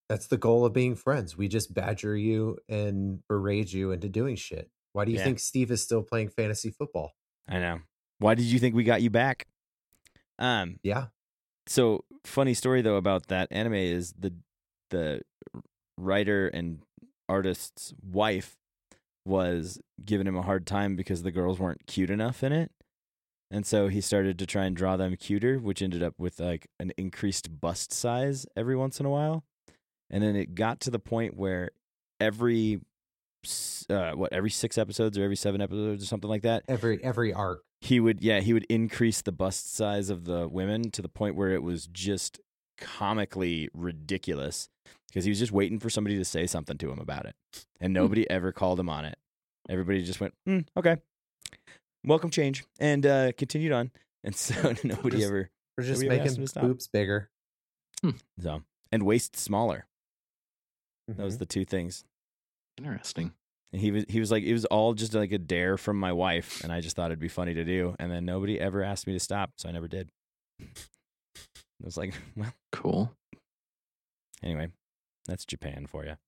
That's the goal of being friends. We just badger you and berate you into doing shit. Why do you Yeah. think Steve is still playing fantasy football? I know. Why did you think we got you back? Yeah. So funny story though about that anime is the writer and artist's wife was giving him a hard time because the girls weren't cute enough in it. And so he started to try and draw them cuter, which ended up with like an increased bust size every once in a while. And then it got to the point where every 6 episodes or every 7 episodes or something like that, Every arc. he would increase the bust size of the women to the point where it was just comically ridiculous because he was just waiting for somebody to say something to him about it, and nobody ever called him on it. Everybody just went, okay, welcome change, and continued on. And so nobody ever. We're just nobody ever asked making him to stop. boobs bigger. So, and waist smaller. Those Mhm. are the two things. Interesting. And he was like, it was all just like a dare from my wife, and I just thought it'd be funny to do. And then nobody ever asked me to stop, so I never did. I was like, well, Cool. anyway, that's Japan for you.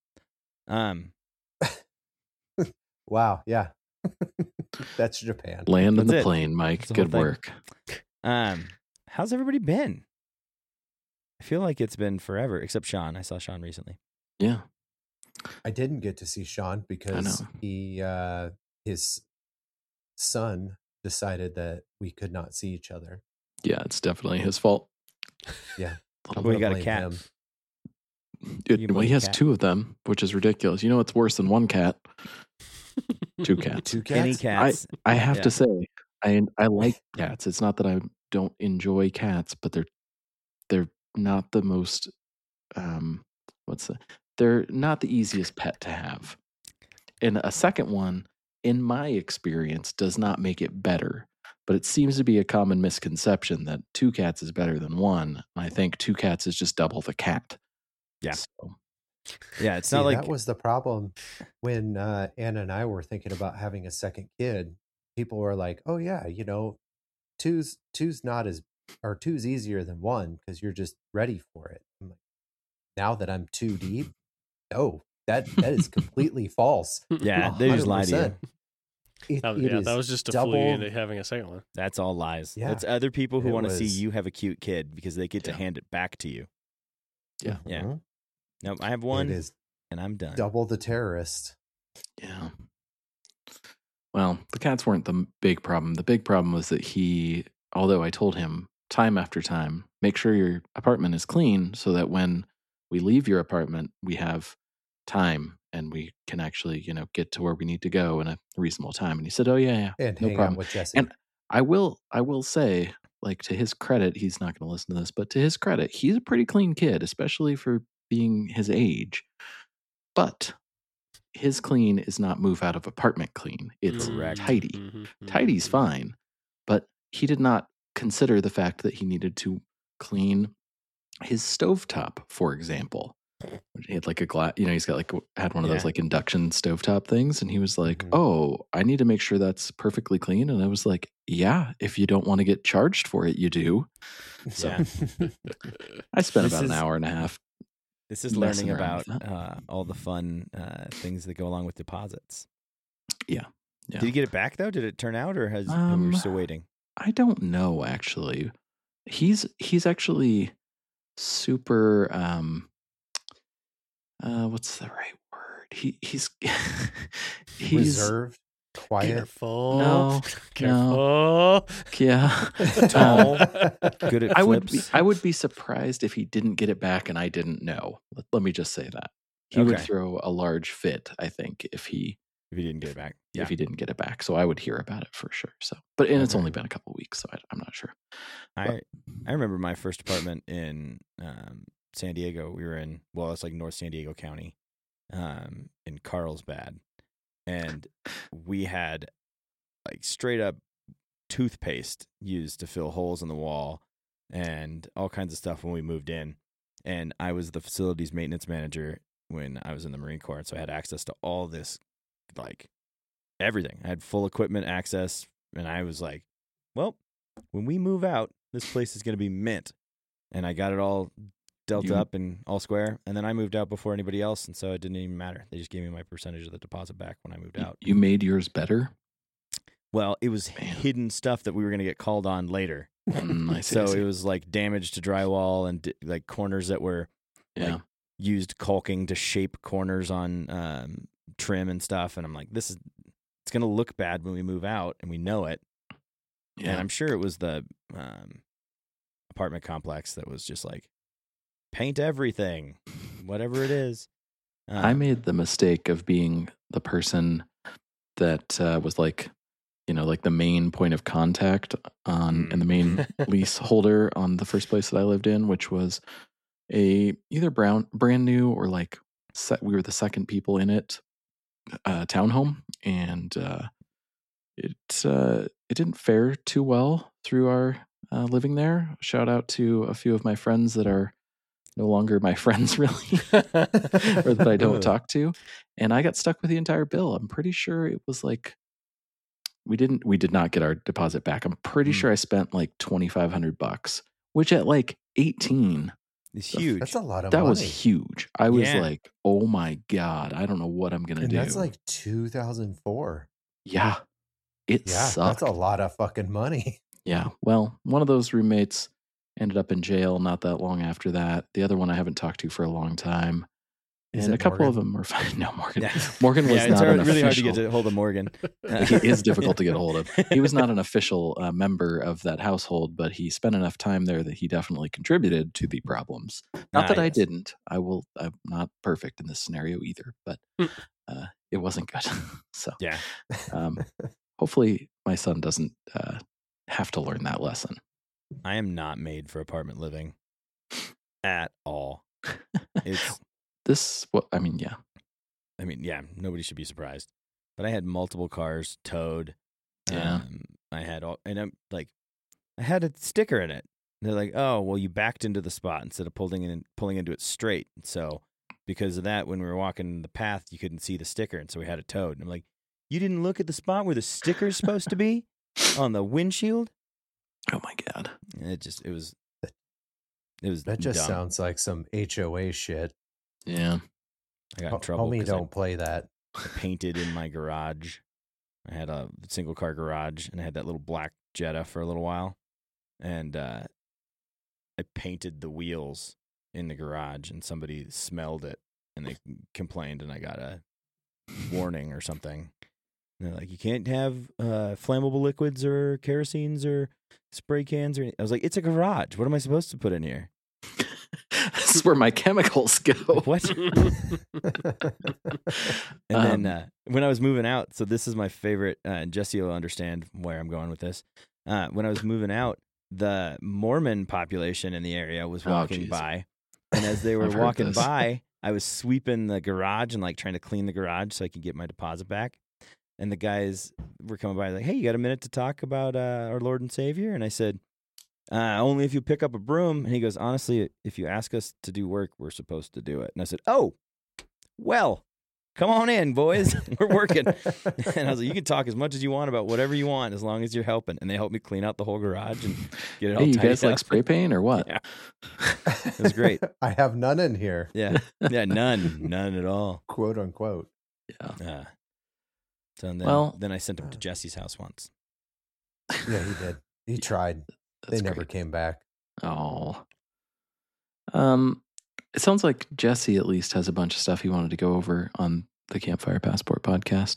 Wow. Yeah. That's Japan. Land in That's the it. plane, Mike. That's the whole Good thing. work. How's everybody been? I feel like it's been forever, except Sean. I saw Sean recently. Yeah. I didn't get to see Sean because know. he his son decided that we could not see each other. Yeah, it's definitely his fault. Yeah. I'm Well, you gonna got a blame cat. him. You Well, he blame has cat. 2 of them, which is ridiculous. You know what's worse than 1 cat? 2 cats. 2 Any cats? cats? I have Yeah. to say, I like cats. It's not that I don't enjoy cats, but they're not the most they're not the easiest pet to have. And a second one, in my experience, does not make it better. But it seems to be a common misconception that 2 cats is better than 1. I think 2 cats is just double the cat. Yeah. So, Yeah, it's See, not like that was the problem when Anna and I were thinking about having a second kid. People were like, "Oh yeah, two's not as or two's easier than 1 because you're just ready for it." I'm like, now that I'm 2 deep, no, that is completely false. yeah, they just lie to you. 100%. It that is was just to fool you double- into having a second one. That's all lies. Yeah, That's other people who it want to see was- you have a cute kid because they get to Yeah. hand it back to you. Yeah. Yeah. Mhm. Nope, I have one It is and I'm done. double the terrorist. yeah. Well, the cats weren't the big problem. The big problem was that although I told him time after time, make sure your apartment is clean so that when we leave your apartment, we have time and we can actually, get to where we need to go in a reasonable time. And he said, "Oh yeah, And no hang problem." out with Jesse. And I will say, like, to his credit, he's not going to listen to this, but to his credit, he's a pretty clean kid, especially for being his age. But his clean is not move out of apartment clean. It's Correct. tidy. Mhm, Tidy's mhm. fine, but he did not consider the fact that he needed to clean his stovetop, for example. He had like a glass, he's got had one of those Yeah. like induction stovetop things, and he was like, Mhm. "Oh, I need to make sure that's perfectly clean." And I was like, "Yeah, if you don't want to get charged for it, you do." So Yeah. I spent This about an is- hour and a half. This is messing learning around about with all the fun things that go along with deposits. Yeah. Did you get it back though? Did it turn out, or are we still waiting? I don't know actually. He's actually super what's the right word? He's Reserved, quiet. Careful. No, Careful. yeah. Tall. Good at I flips. would be surprised if he didn't get it back and I didn't know. Let me just say that. He would Okay. throw a large fit, I think, if he didn't get it back. Yeah. didn't get it back. So I would hear about it for sure. So, and it's Okay. only been a couple weeks, so I'm not sure. I remember my first apartment in San Diego. We were in, well, it's like North San Diego County, in Carlsbad, and we had like straight up toothpaste used to fill holes in the wall and all kinds of stuff when we moved in. And I was the facilities maintenance manager when I was in the Marine Corps, so I had access to all this, like everything. I had full equipment access, and I was like, well, when we move out, this place is going to be mint. And I got it all dealt You- up and all square. And then I moved out before anybody else, and so it didn't even matter. They just gave me my percentage of the deposit back when I moved out. You made yours better. Well, it was Man. hidden stuff that we were going to get called on later. I see, So I see. it was like damage to drywall and like corners that were Yeah. like used caulking to shape corners on trim and stuff. And I'm like, it's going to look bad when we move out, and we know it. And Yeah. I'm sure it was the apartment complex that was just like, paint everything, whatever it is. I made the mistake of being the person that was like, like the main point of contact and the main leaseholder on the first place that I lived in, which was either brand new or like we were the second people in it, townhome, and it didn't fare too well through our living there. Shout out to a few of my friends that are no longer my friends, really, or that I don't talk to. And I got stuck with the entire bill. I'm pretty sure it was like we did not get our deposit back. I'm pretty sure I spent like $2,500, which at like 18, It's huge. That's a lot of that money. was huge. I was Yeah. like, oh my God, I don't know what I'm gonna And do. that's like 2004. Yeah, it Yeah, sucked. that's a lot of fucking money. Yeah. Well, one of those roommates ended up in jail not that long after that. The other one I haven't talked to for a long time. Is And it a couple of Morgan? them were fine. No, Morgan. Yeah. Morgan was Yeah, it's not an really hard to official. get a hold of Morgan. He is difficult to get a hold of. He was not an official member of that household, but he spent enough time there that he definitely contributed to the problems. Not that I Nice. didn't. I'm not perfect in this scenario either, but it wasn't good. So Yeah. hopefully my son doesn't have to learn that lesson. I am not made for apartment living at all. It's, Yeah. I mean, yeah, nobody should be surprised. But I had multiple cars towed. Yeah. I had I had a sticker in it. They're like, oh, well, you backed into the spot instead of pulling into it straight. So because of that, when we were walking the path, you couldn't see the sticker, and so we had it towed. And I'm like, you didn't look at the spot where the sticker's supposed to be on the windshield? Oh my God. And it was That just dumb. sounds like some HOA shit. Yeah. I got in trouble Homie, 'cause I don't play that. painted in my garage. I had a single car garage, and I had that little black Jetta for a little while, and I painted the wheels in the garage, and somebody smelled it, and they complained, and I got a warning or something. And they're like, you can't have flammable liquids or kerosenes or spray cans or. I was like, it's a garage. What am I supposed to put in here? This is where my chemicals go. What? And then when I was moving out, so this is my favorite, and Jesse will understand where I'm going with this. When I was moving out, the Mormon population in the area was walking geez. by, and as they were I've heard walking this. by, I was sweeping the garage and like trying to clean the garage so I could get my deposit back. And the guys were coming by like, hey, you got a minute to talk about our Lord and Savior? And I said, only if you pick up a broom. And he goes, honestly, if you ask us to do work, we're supposed to do it. And I said, oh, well, come on in, boys. We're working. And I was like, you can talk as much as you want about whatever you want as long as you're helping. And they helped me clean out the whole garage and get it all Hey, you tidied guys up. like spray paint or what? Yeah. It was great. I have none in here, Yeah. Yeah, none at all. quote unquote. Yeah. So then, Well- then I sent him to Jesse's house once. Yeah, he did. He tried. That's They never great. came back. Oh. It sounds like Jesse at least has a bunch of stuff he wanted to go over on the Campfire Passport podcast.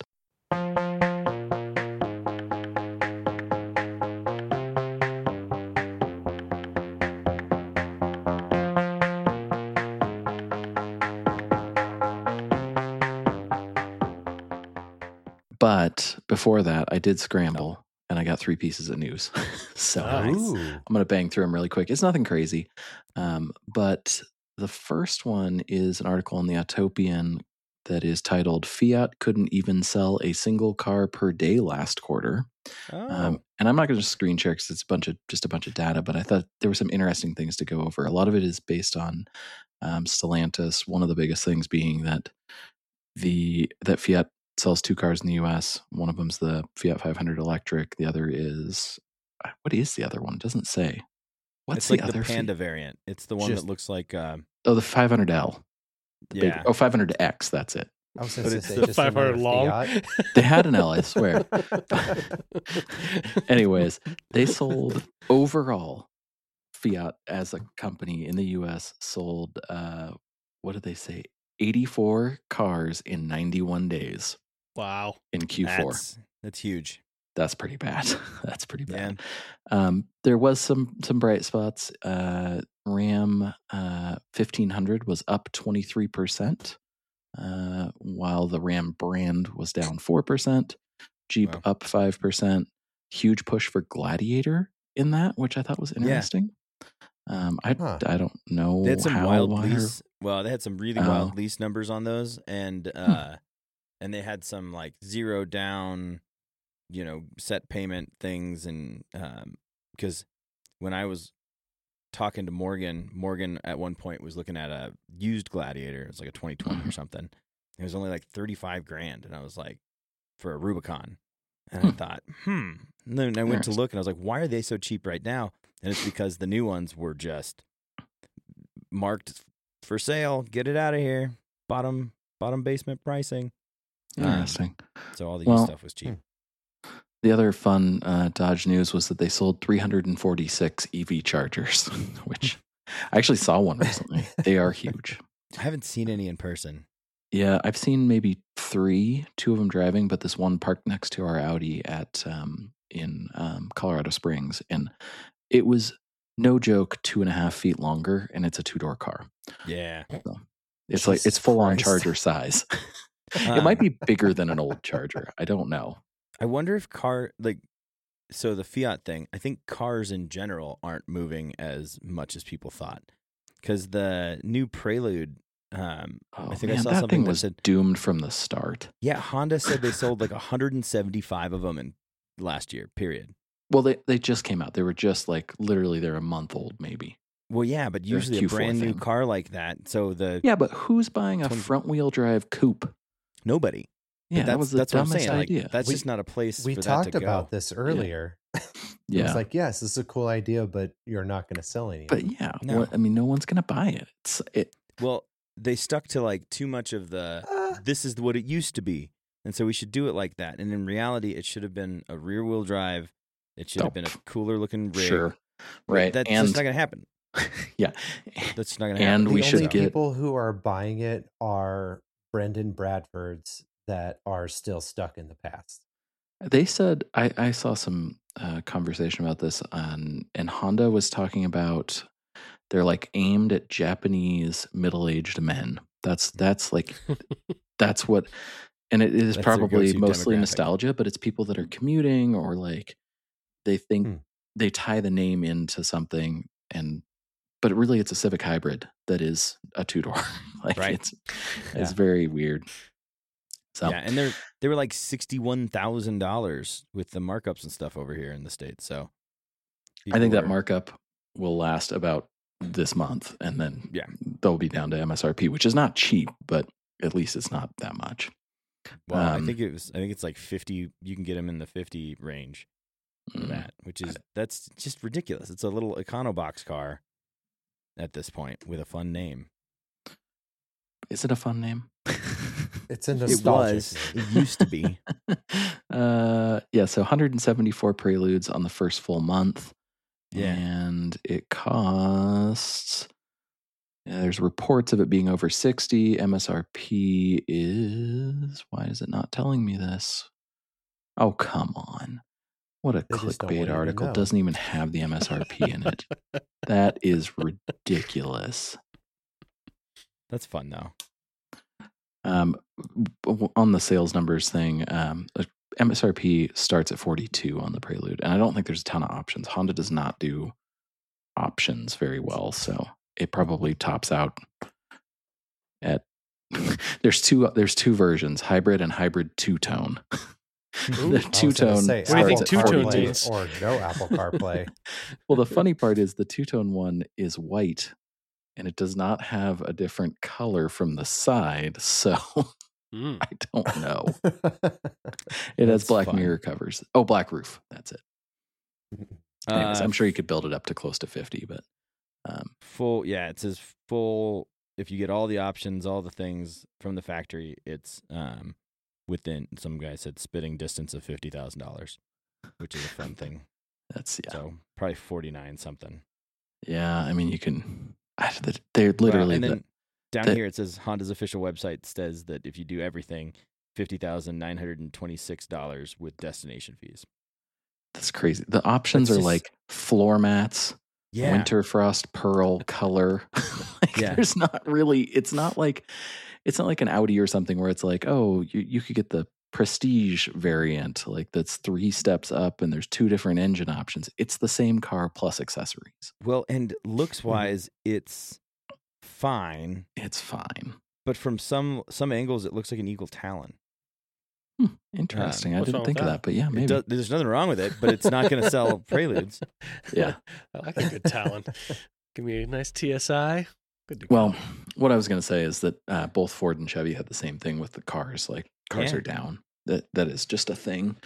But before that, I did scramble and I got 3 pieces of news. So Nice. Ooh. I'm going to bang through them really quick. It's nothing crazy. But the first one is an article in the Autopian that is titled Fiat Couldn't Even Sell a Single Car Per Day Last Quarter. Oh. And I'm not going to screen share because it's just a bunch of data, but I thought there were some interesting things to go over. A lot of it is based on Stellantis. One of the biggest things being that that Fiat sells 2 cars in the U.S. One of them's the Fiat 500 electric. The other is, what is the other one? It doesn't say. What's It's the like other the Panda Fiat? variant. It's the one Just- that looks like Oh, the 500L. The big, yeah. 500X. That's it. I was going But to it's say The just 500 another long. Fiat. They had an L, I swear. Anyways, they sold overall, Fiat as a company in the US sold, what did they say? 84 cars in 91 days Wow. in Q4. That's huge. That's pretty bad. That's pretty Yeah. bad. There was some bright spots. Ram 1500 was up 23%, while the Ram brand was down 4%. Jeep Wow. up 5%. Huge push for Gladiator in that, which I thought was interesting. I don't know They had some how wild why or- lease. Well, they had some really wild lease numbers on those, and they had some like zero down, set payment things, and because when I was talking to Morgan at one point was looking at a used Gladiator. It was like a 2020 or something. It was only like $35,000, and I was like, for a Rubicon, and I thought, And then I went to look, and I was like, why are they so cheap right now? And it's because the new ones were just marked for sale. Get it out of here. Bottom basement pricing. Interesting. So all the used stuff was cheap. The other fun Dodge news was that they sold 346 EV chargers, which I actually saw one recently. They are huge. I haven't seen any in person. Yeah, I've seen maybe 3, 2 of them driving, but this one parked next to our Audi in Colorado Springs, and it was no joke 2.5 feet longer, and it's a 2-door car. Yeah, So it's full on charger size. It might be bigger than an old Charger. I don't know. I wonder if so the Fiat thing, I think cars in general aren't moving as much as people thought. Because the new Prelude, I think I saw that something thing that was said, doomed from the start. yeah, Honda said they sold like 175 of them in last year, period. Well, they just came out. They were just like literally they're a month old, maybe. Well, yeah, but They're a usually a Q4 brand new thing. car like that. So Yeah, but who's buying a 20 front wheel drive coupe? nobody. Yeah, But that was the that's what I'm dumbest saying. idea. Like, that's just not a place We for that talked to go. about this earlier. It was like, yes, this is a cool idea, but you're not going to sell any. But yeah, No. no one's going to buy it. Well, they stuck to like too much of the this is what it used to be. And so we should do it like that. And in reality, it should have been a rear wheel drive. It should have been a cooler looking rig. Sure. Right. That's and just not going to happen. yeah. That's not going to happen. And the we only should get people who are buying it are Brendan Bradfords that are still stuck in the past. They said I saw some conversation about this and Honda was talking about they're like aimed at Japanese middle-aged men. That's like that's what, and it is That's their probably go-to mostly demographic. nostalgia, but it's people that are commuting or like they think they tie the name into something, but really it's a Civic Hybrid that is a 2-door. Like Right. it's very weird. So Yeah, and they were like $61,000 with the markups and stuff over here in the States. So I think that people markup will last about this month, and then Yeah. they'll be down to MSRP, which is not cheap, but at least it's not that much. Well, I think it's like 50. You can get them in the 50 range for that, which is that's just ridiculous. It's a little Econobox car at this point with a fun name. Is it a fun name? It's a It nostalgic was. name. It used to be. Yeah, so 174 Preludes on the first full month. Yeah. And it costs, there's reports of it being over 60. MSRP is, why is it not telling me this? Oh, come on. What a They just don't want you clickbait to article. know. Doesn't even have the MSRP in it. That is ridiculous. That's fun though. On the sales numbers thing, MSRP starts at 42 on the Prelude, and I don't think there's a ton of options. Honda does not do options very well, so it probably tops out at there's two versions, hybrid and hybrid two-tone. Ooh, The I was gonna two-tone say, What do you think Apple two-tone CarPlay means? or no Apple CarPlay. Well, the funny part is the two-tone one is white, and it does not have a different color from the side, so Mm. I don't know. It has That's black fun. mirror covers. Oh, black roof. That's it. Anyways, I'm sure you could build it up to close to 50, but full. Yeah, it says full. If you get all the options, all the things from the factory, it's within. Some guy said spitting distance of $50,000, which is a fun thing. that's So probably 49 something. Yeah, I mean, you can. They're literally. And then down here it says Honda's official website says that if you do everything, $50,926 with destination fees. That's crazy. The options It's are just- like floor mats, Yeah, winter frost, pearl, color. Like, Yeah. there's not really. It's not like an Audi or something where it's like, oh, you could get the prestige variant, like that's 3 steps up, and there's 2 different engine options. It's the same car plus accessories. Well, and looks wise, it's fine, It's fine. but from some angles, it looks like an Eagle Talon. Interesting. I what's didn't wrong think with of that? that, but yeah, maybe. There's nothing wrong with it, but it's not going to sell Preludes. Yeah. I like a good Talon. Give me a nice TSI. Good to Well, go. what I was going to say is that both Ford and Chevy had the same thing with the cars. Like cars Yeah. are down. That is just a thing.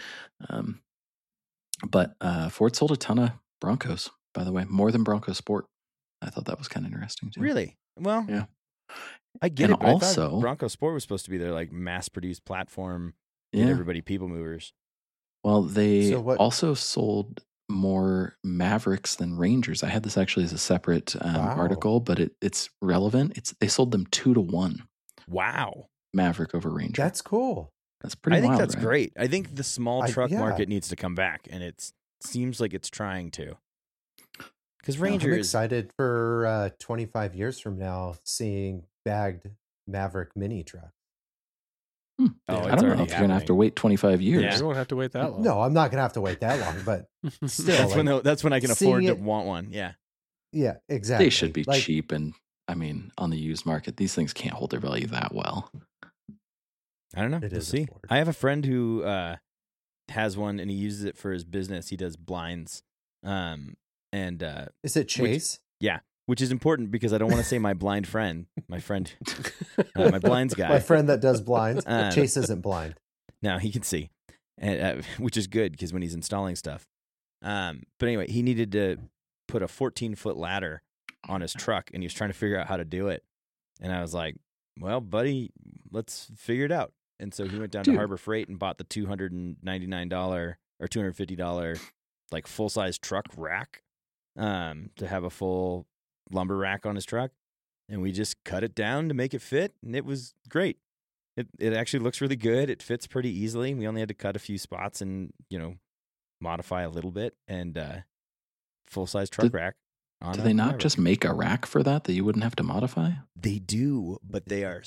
But Ford sold a ton of Broncos, by the way, more than Bronco Sport. I thought that was kind of interesting too. Really? Well, Yeah. I get And it. But I thought also- Bronco Sport was supposed to be their like mass-produced platform. Get Yeah. everybody people movers. Well, they So what- also sold more Mavericks than Rangers. I had this actually as a separate Wow. article, but it's relevant. They sold them 2-1, Wow. Maverick over Ranger. That's cool. That's pretty I think wild, that's right? great. I think the small truck yeah. market needs to come back, and it seems like it's trying to. Because I'm Ranger is excited for 25 years from now seeing bagged Maverick mini truck. Oh, I it's don't know already if you're gonna have to happening. wait 25 years. Yeah. You won't have to wait that long. No, I'm not gonna have to wait that long, but still, That's when I can seeing afford to it- want one. Yeah. yeah, exactly. They should be Like, cheap, and I mean, on the used market, these things can't hold their value that well. I don't know. It We'll is a see. Ford. I have a friend who has one, and he uses it for his business. He does blinds, and Is it Chase? which is important because I don't want to say my blind friend, my friend, my blinds guy. My friend that does blinds. Um, Chase isn't blind. No, he can see, and which is good because when he's installing stuff. But anyway, he needed to put a 14-foot ladder on his truck, and he was trying to figure out how to do it. And I was like, "Well, buddy, let's figure it out." And so he went down to Dude. Harbor Freight and bought the $299 or $250 like full size truck rack to have a full lumber rack on his truck, and we just cut it down to make it fit, and it was great. It actually looks really good. It fits pretty easily. We only had to cut a few spots and modify a little bit, and full size truck rack. Do they not just make a rack for that you wouldn't have to modify? They do, but they are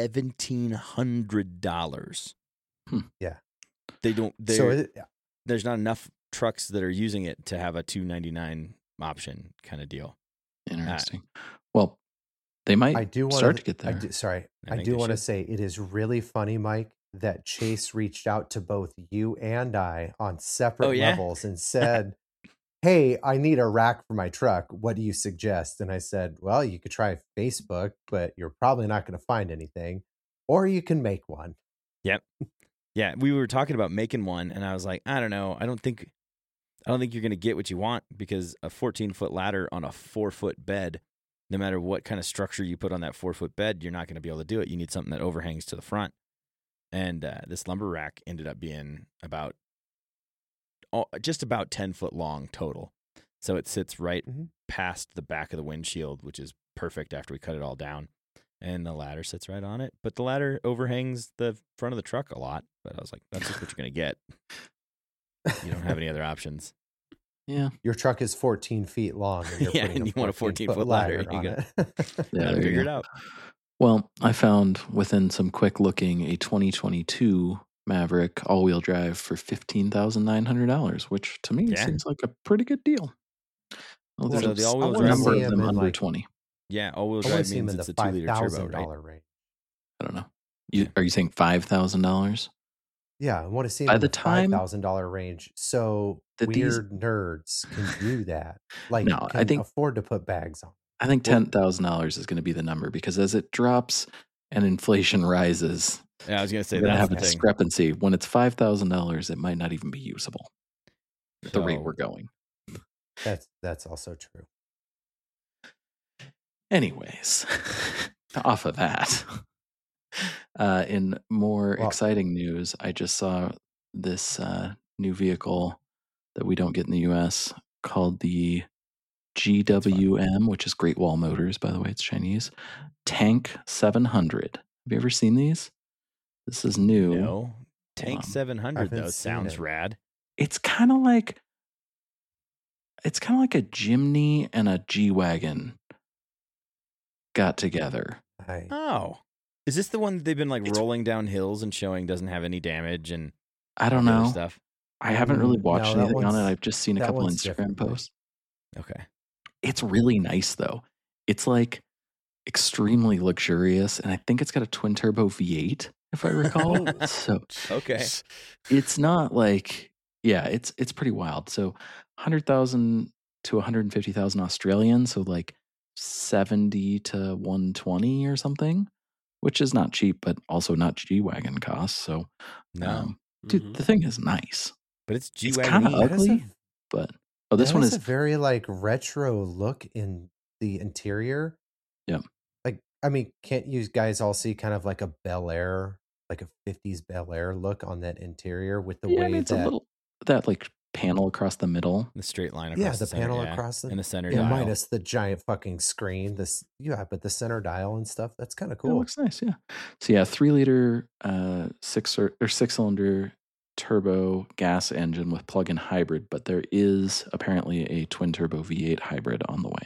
$1,700. Yeah. They don't. So There's not enough trucks that are using it to have a $299 option kind of deal. Interesting. Well, they might I do want start to get there. I I think do they want to should. say it is really funny, Mike, that Chase reached out to both you and I on separate Oh, yeah? levels and said, "Hey, I need a rack for my truck. What do you suggest?" And I said, "Well, you could try Facebook, but you're probably not going to find anything, or you can make one." Yeah, we were talking about making one, and I was like, I don't know. I don't think you're going to get what you want because a 14-foot ladder on a 4-foot bed, no matter what kind of structure you put on that 4-foot bed, you're not going to be able to do it. You need something that overhangs to the front. And this lumber rack ended up being just about 10 foot long total. So it sits right Mhm. past the back of the windshield, which is perfect after we cut it all down. And the ladder sits right on it. But the ladder overhangs the front of the truck a lot. But I was like, that's just what you're going to get. You don't have any other options. Yeah. Your truck is 14 feet long. And you're Yeah, putting and you want a 14-foot ladder. You on got- it. Yeah, Gotta there you figure it go. out. Well, I found within some quick looking a 2022 Maverick all-wheel drive for $15,900, which to me Yeah. seems like a pretty good deal. Well, Well, there's So a the all-wheel a drive number see of him them in, under like, 20. Yeah, all-wheel I want to drive see him means in it's the a 2-liter turbo, right? $5,000 range. I don't know. Yeah. Are you saying $5,000? Yeah, I want to see him By in the the time $5,000 range. So that these- weird nerds can do that. Like, No, I can think- afford to put bags on. I think Well- $10,000 is going to be the number because as it drops and inflation rises, Yeah, I was going to say we're going to that's have a the thing. discrepancy. When it's $5,000, it might not even be usable at the rate So- we're going. That's also true. Anyways, off of that, in more Well, exciting news, I just saw this new vehicle that we don't get in the US called the GWM, which is Great Wall Motors, by the way, it's Chinese. Tank 700. Have you ever seen these? This is new. No. Tank 700 haven't though seen sounds it. rad. It's kind of like a Jimny and a G-Wagon got together. Oh. Is this the one that they've been like It's- rolling down hills and showing doesn't have any damage and I don't all the other know. stuff? I haven't really No, watched that anything on it. one's- I've just seen a that couple one's Instagram different, right? posts. Okay. It's really nice though. It's like extremely luxurious, and I think it's got a twin turbo V8, if I recall. So Okay. it's not like, yeah, it's pretty wild. So 100,000 to 150,000 Australian, so like 70 to 120 or something, which is not cheap, but also not G-Wagon cost. So, No. dude, Mhm. the thing is nice. But it's It's G-Wagon. kind of That is a- ugly, but this that one has is a very like retro look in the interior. Yeah. Like, I mean, can't you guys all see kind of like a Bel Air, like a 50s Bel Air look on that interior with the yeah, I way mean, it's a that little that like panel across the middle. The straight line across the center, panel yeah. across the and the center yeah, dial. minus the giant fucking screen. But the center dial and stuff. That's kind of It cool. looks nice, yeah. So yeah, 3-liter, 6-cylinder turbo gas engine with plug-in hybrid, but there is apparently a twin turbo V8 hybrid on the way.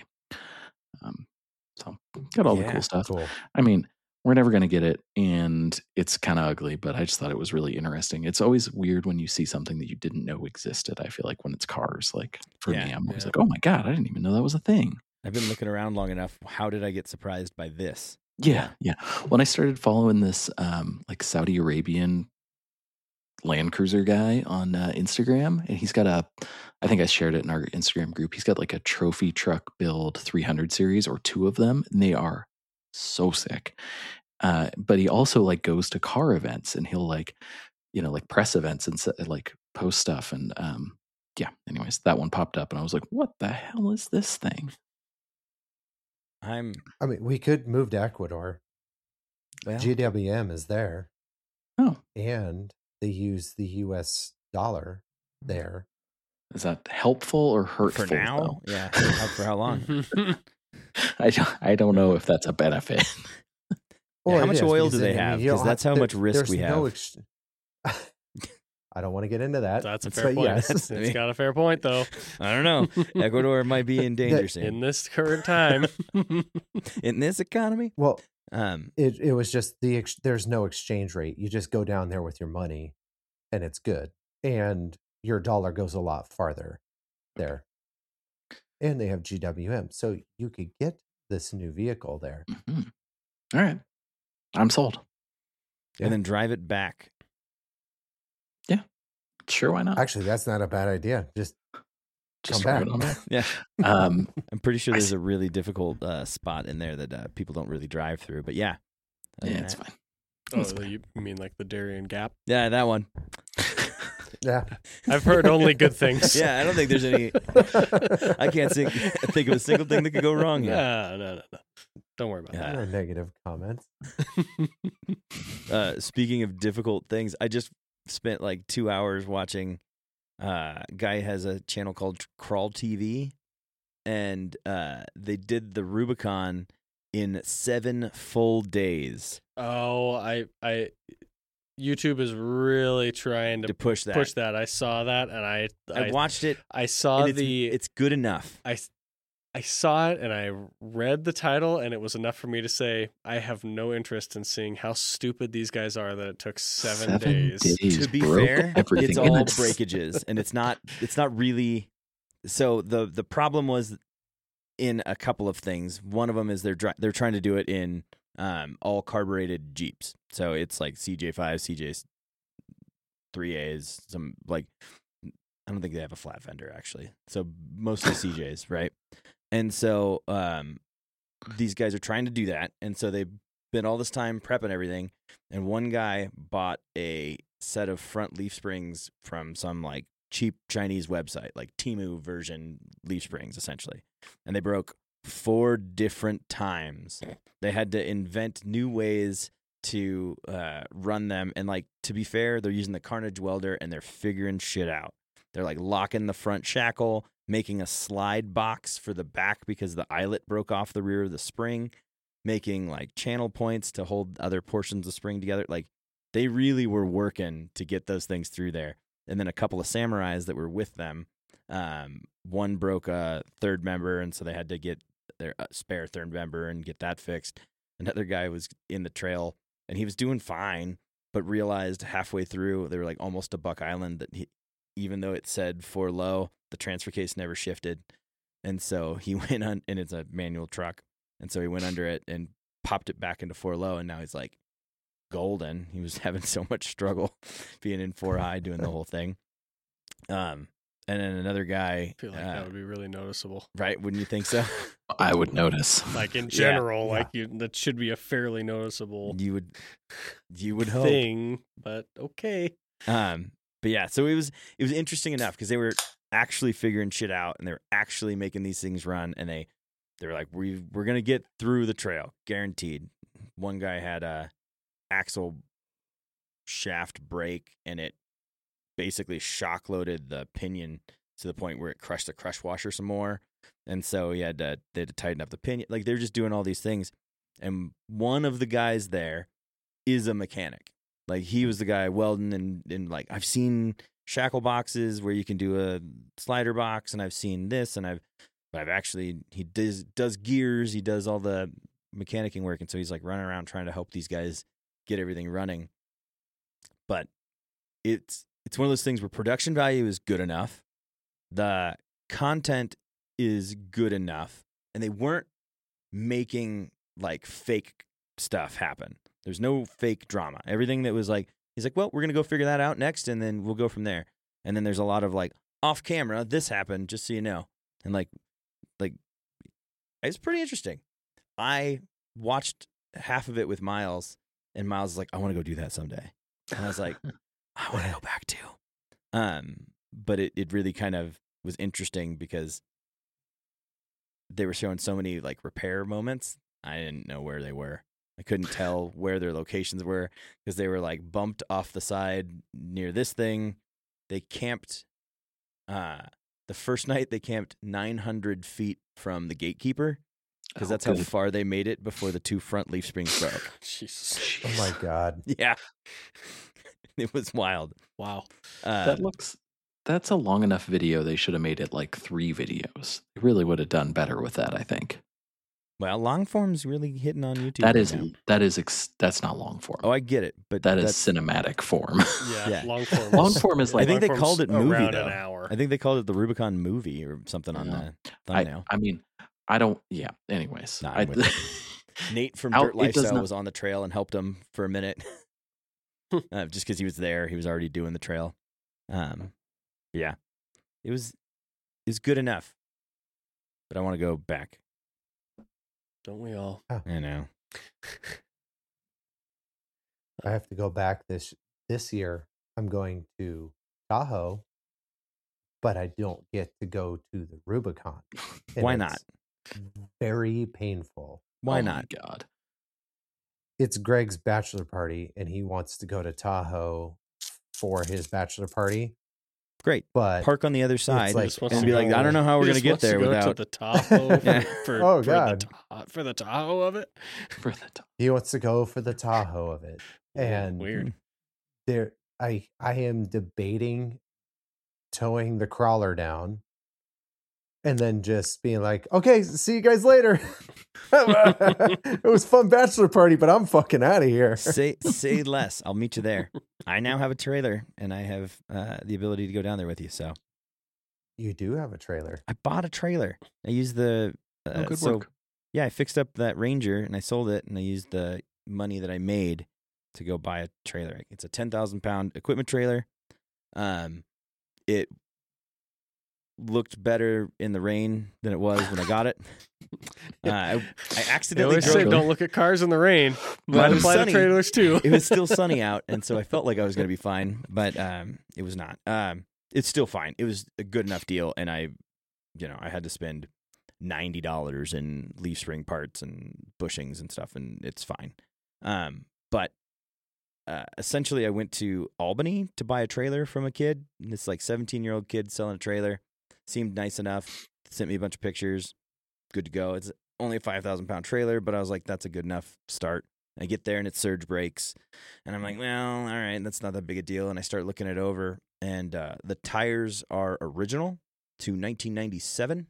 So got all the Yeah, cool stuff. Cool. I mean, we're never going to get it, and it's kind of ugly, but I just thought it was really interesting. It's always weird when you see something that you didn't know existed. I feel like when it's cars, like for me, Yeah, I'm always yeah. like, oh my God, I didn't even know that was a thing. I've been looking around long enough. How did I get surprised by this? Yeah. When I started following this like Saudi Arabian Land Cruiser guy on Instagram, and he's got I think I shared it in our Instagram group. He's got like a trophy truck build 300 series or two of them, and they are so sick. But he also like goes to car events, and he'll like, like press events and like post stuff. And yeah, anyways, that one popped up, and I was like, what the hell is this thing? I mean, we could move to Ecuador. Well, GWM is there. Oh, And they use the US dollar there. is that helpful or hurtful? for now, yeah. For how long? I don't know if that's a benefit. Yeah, how it much is, oil because, do they I mean, have? you don't Because that's how there- much risk there's we no have. I don't want to get into that. That's a but fair point. yes. It's got a fair point, though. I don't know. Ecuador might be in danger soon. In this current time. In this economy. Well, Um, it was just there's no exchange rate. You just go down there with your money, and it's good. And your dollar goes a lot farther there. And they have GWM, so you could get this new vehicle there. Mhm. All right. I'm sold. and then drive it back. Sure, why not? Actually, that's not a bad idea. Just Just come throw back. it on there. Yeah, Um, I'm pretty sure I there's s- a really difficult spot in there that people don't really drive through. But yeah, other yeah, than it's that- fine. Oh, It's fine. you mean like the Darien Gap? Yeah, that one. Yeah. I've heard only good things. Yeah, I don't think there's any. I can't think of a single thing that could go wrong here. No. Don't worry about Yeah. No negative comments. Speaking of difficult things, I just spent like 2 hours watching. Guy has a channel called Crawl TV, and they did the Rubicon in 7 full days Oh, I YouTube is really trying to to push that. push that. I saw that, and I watched it. I saw And it's good enough. I saw it and I read the title, and it was enough for me to say I have no interest in seeing how stupid these guys are that it took 7 days. To be broke fair, everything. it's And all breakages, and it's not really. So the problem was in a couple of things. One of them is they're trying to do it in all carbureted Jeeps. So it's like CJ5, CJ3As, some like I don't think they have a flat fender actually. So mostly CJs, right? And so these guys are trying to do that, and so they spent all this time prepping everything. And one guy bought a set of front leaf springs from some like cheap Chinese website, like Temu version leaf springs, essentially. And they broke 4 different times. They had to invent new ways to run them. And like, to be fair, they're using the Carnage welder and they're figuring shit out. They're like locking the front shackle, making a slide box for the back because the eyelet broke off the rear of the spring, making like channel points to hold other portions of spring together. Like, they really were working to get those things through there. And then a couple of samurais that were with them, one broke a third member, and so they had to get their spare third member and get that fixed. Another guy was in the trail, and he was doing fine, but realized halfway through, they were like almost to Buck Island, that even though it said 4 low, the transfer case never shifted. And so he went on, and it's a manual truck. And so he went under it and popped it back into 4 low, and now he's like golden. He was having so much struggle being in 4 high, doing the whole thing. And then another guy. I feel like that would be really noticeable. Right? Wouldn't you think so? I would notice. Like in general, Yeah. that should be a fairly noticeable You would hope. thing, but okay. But yeah, so it was interesting enough because they were actually figuring shit out and they were actually making these things run, and they were like, we're gonna get through the trail, guaranteed. One guy had a axle shaft break, and it basically shock loaded the pinion to the point where it crushed the crush washer some more, and so they had to tighten up the pinion. Like, they're just doing all these things, and one of the guys there is a mechanic. Like, he was the guy welding, and like, I've seen shackle boxes where you can do a slider box, and I've seen this, and I've actually, he does gears, he does all the mechanicking work, and so he's like running around trying to help these guys get everything running. But it's one of those things where production value is good enough, the content is good enough, and they weren't making like fake stuff happen. There's no fake drama. Everything that was like, he's like, well, we're going to go figure that out next, and then we'll go from there. And then there's a lot of like, off camera, this happened, just so you know. And like it's pretty interesting. I watched half of it with Miles, and Miles was like, I want to go do that someday. And I was like, I want to go back too. But it really kind of was interesting because they were showing so many like repair moments. I didn't know where they were. I couldn't tell where their locations were because they were like bumped off the side near this thing. They camped, the first night they camped 900 feet from the gatekeeper because that's how far they made it before the 2 front leaf springs broke. Jesus. Oh my God. Yeah. It was wild. Wow. That's a long enough video. They should have made it like 3 videos. They really would have done better with that, I think. Well, long form's really hitting on YouTube. That's not long form. Oh, I get it, but that's cinematic form. Yeah. Long form. Long form is like, I think they called it movie around though. an hour. I think they called it the Rubicon movie or something on the thumbnail. I mean, I don't. Yeah. Anyways, Nah, I'm with you. Nate from Dirt Lifestyle was on the trail and helped him for a minute, just because he was there. He was already doing the trail. Yeah, it was good enough, but I want to go back. Don't we all? I know. I have to go back this year. I'm going to Tahoe, but I don't get to go to the Rubicon. And Why it's not? Very painful. Why oh not? My God. It's Greg's bachelor party, and he wants to go to Tahoe for his bachelor party. Great. But park on the other side like- and be like, I don't know how we're going to get there without. to the Tahoe Yeah. Oh, God. for the Tahoe of it. For the he wants to go for the Tahoe of it. And Weird. there, I am debating towing the crawler down and then just being like, okay, see you guys later. It was a fun bachelor party, but I'm fucking out of here. Say less. I'll meet you there. I now have a trailer, and I have the ability to go down there with you. So You do have a trailer. I bought a trailer. I used the good work. Yeah, I fixed up that Ranger and I sold it, and I used the money that I made to go buy a trailer. It's a 10,000-pound equipment trailer. It looked better in the rain than it was when I got it. I They accidentally always say drove. don't look at cars in the rain. Well, Might it was apply to sunny. trailers too. It was still sunny out, and so I felt like I was going to be fine, but it was not. it's still fine. It was a good enough deal, and I had to spend $90 in leaf spring parts and bushings and stuff, and it's fine. But essentially, I went to Albany to buy a trailer from a kid. This like 17-year-old kid selling a trailer. Seemed nice enough. Sent me a bunch of pictures. Good to go. It's only a 5,000-pound trailer, but I was like, that's a good enough start. I get there and it's surge brakes, and I'm like, well, all right, that's not that big a deal. And I start looking it over, and the tires are original to 1997.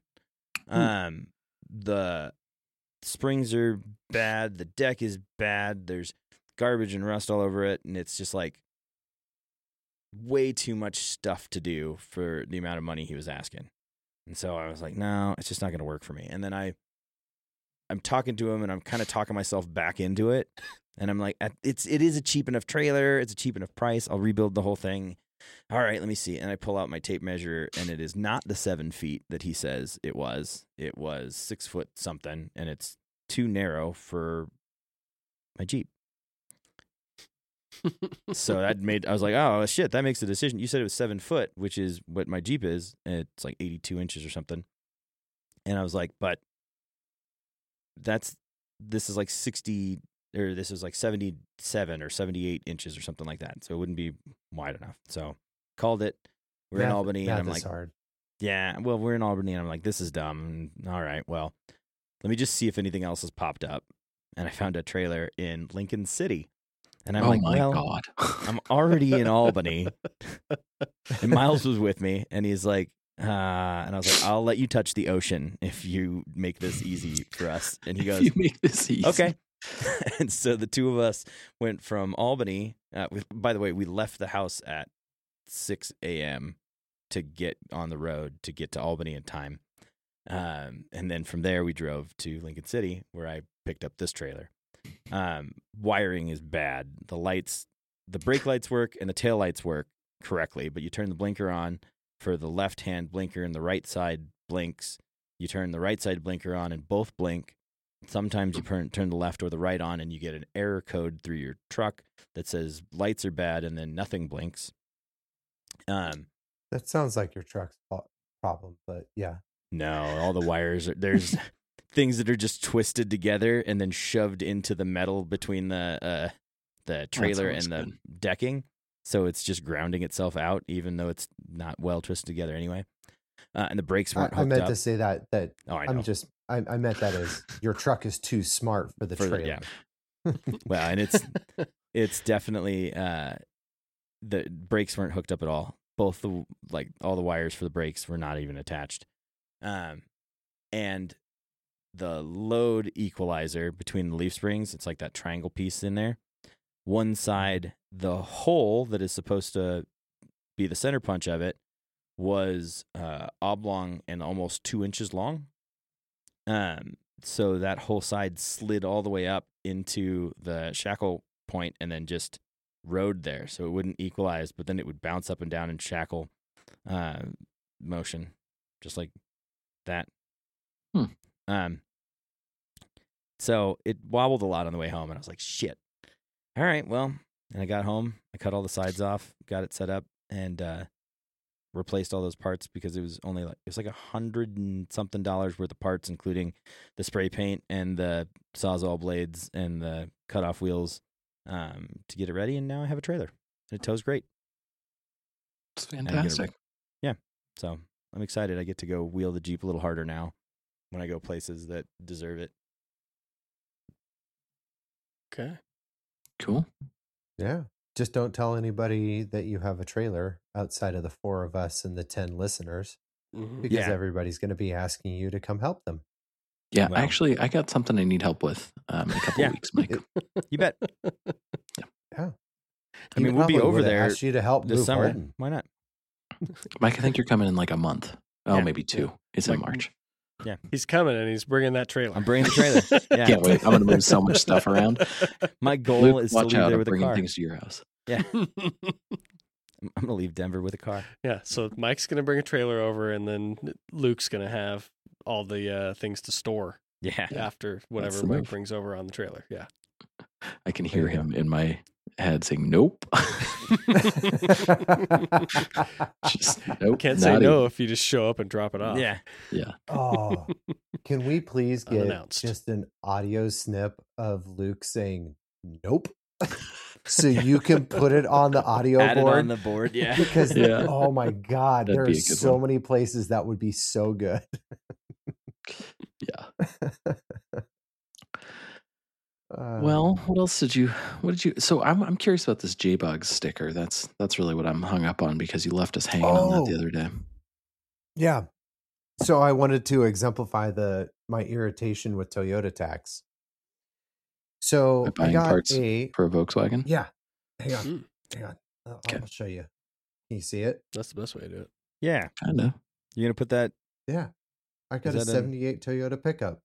The springs are bad. The deck is bad. There's garbage and rust all over it, and it's just like way too much stuff to do for the amount of money he was asking. And so I was like, no, it's just not going to work for me. And then I'm talking to him, and I'm kind of talking myself back into it. And I'm like, it is a cheap enough trailer. It's a cheap enough price. I'll rebuild the whole thing. All right, let me see. And I pull out my tape measure, and it is not the 7 feet that he says it was. It was 6 foot something, and it's too narrow for my Jeep. So I was like, oh shit, that makes the decision. You said it was 7 foot, which is what my Jeep is. And it's like 82 inches or something. And I was like, but this is like 60, or this is like 77 or 78 inches or something like that. So it wouldn't be wide enough. So called it. We're in Albany, and I'm like, hard. Yeah, well, we're in Albany, and I'm like, this is dumb. All right, well, let me just see if anything else has popped up. And I found a trailer in Lincoln City. And I'm like, well, God. I'm already in Albany. And Miles was with me, and he's like, and I was like, I'll let you touch the ocean if you make this easy for us. And he goes, you make this easy. Okay. And so the two of us went from Albany. By the way, we left the house at 6 a.m. to get on the road to get to Albany in time. And then from there, we drove to Lincoln City, where I picked up this trailer. Wiring is bad. The brake lights work and the tail lights work correctly, but you turn the blinker on for the left-hand blinker, and the right side blinks. You turn the right side blinker on, and both blink. Sometimes you turn the left or the right on, and you get an error code through your truck that says lights are bad, and then nothing blinks. That sounds like your truck's problem, but yeah. No, all the wires there's things that are just twisted together and then shoved into the metal between the trailer and the decking. So it's just grounding itself out, even though it's not well twisted together anyway. And the brakes weren't hooked up. I meant to say that oh, I know. I meant that as your truck is too smart for the trailer. Yeah. Well, and it's definitely the brakes weren't hooked up at all. Both all the wires for the brakes were not even attached. And the load equalizer between the leaf springs, it's like that triangle piece in there. One side, the hole that is supposed to be the center punch of it, was oblong and almost 2 inches long. So that whole side slid all the way up into the shackle point and then just rode there. So it wouldn't equalize, but then it would bounce up and down in shackle motion, just like that. So it wobbled a lot on the way home, and I was like, shit. All right, well, and I got home, I cut all the sides off, got it set up, and replaced all those parts because it was only like $100 and something worth of parts, including the spray paint and the Sawzall blades and the cutoff wheels to get it ready. And now I have a trailer, and it tows great. It's fantastic. Yeah, so I'm excited. I get to go wheel the Jeep a little harder now when I go places that deserve it. Okay. Cool. Yeah. Just don't tell anybody that you have a trailer outside of the 4 of us and the 10 listeners, because everybody's going to be asking you to come help them. Yeah, well, actually, I got something I need help with in a couple of weeks, Mike. You bet. Yeah. I mean, we'll be over there. Ask you to help this summer. Hardin. Why not? Mike, I think you're coming in like a month. Oh, maybe 2. It's in March. Yeah, he's coming and he's bringing that trailer. I'm bringing the trailer. Yeah. Can't wait. I'm going to move so much stuff around. My goal Luke, is to leave there with a car. Things to your house. Yeah. I'm going to leave Denver with a car. Yeah, so Mike's going to bring a trailer over, and then Luke's going to have all the things to store. Yeah. After whatever Mike brings over on the trailer. Yeah. I can hear him in my head saying nope. Just nope. Can't say not no even. if you just show up and drop it off. Yeah. Yeah. Oh, can we please get Unannounced. just an audio snip of Luke saying nope? So you can put it on the audio Add it board. on the board. Yeah. Because Yeah. oh my god, That'd there be are a good so one. many places that would be so good. Yeah. Well, what did you so I'm curious about this J-Bugs sticker. That's really what I'm hung up on because you left us hanging on that the other day. yeah. So I wanted to exemplify my irritation with Toyota tax. So By I buying got parts a for a Volkswagen? yeah. Hang on, Mm, hang on. Okay. I'll show you. Can you see it? that's the best way to do it. Yeah. Kinda. You're going to put that. Yeah. I got a Is that 78 Toyota pickup.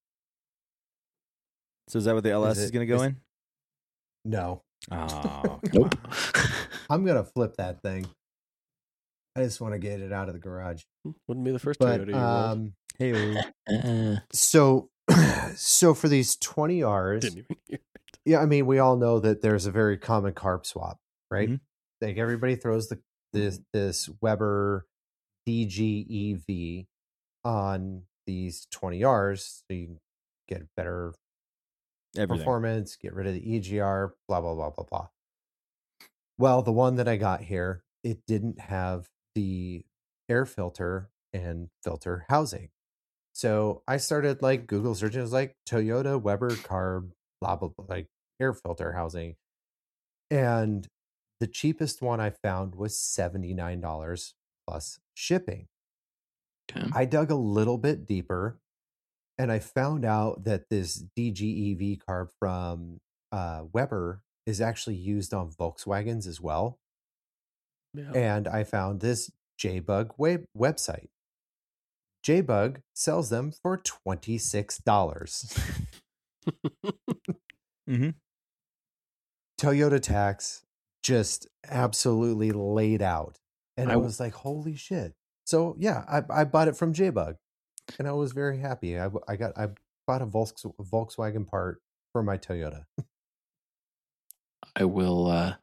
So is that what the LS is it- going to go is- in? No, Oh, Nope. I'm gonna flip that thing. I just want to get it out of the garage. Wouldn't be the first But Toyota you rolled. Hey. so for these 20Rs, Didn't even hear. yeah, I mean, we all know that there's a very common carb swap, right? Mhm. Like everybody throws this Weber DGEV on these 20Rs so you can get better Everything. performance, get rid of the EGR, blah blah blah blah blah. Well, the one that I got here, it didn't have the air filter and filter housing. So I started like Google searching. It was like Toyota Weber carb, blah blah blah, like air filter housing. And the cheapest one I found was $79 plus shipping. Okay. I dug a little bit deeper and I found out that this DGEV carb from Weber is actually used on Volkswagens as well. Yeah. And I found this J-Bug website. J-Bug sells them for $26. Mm-hmm. Toyota tax just absolutely laid out. And I I- was like, holy shit. So yeah, I bought it from J-Bug and I was very happy. I bought a Volkswagen part for my Toyota. I will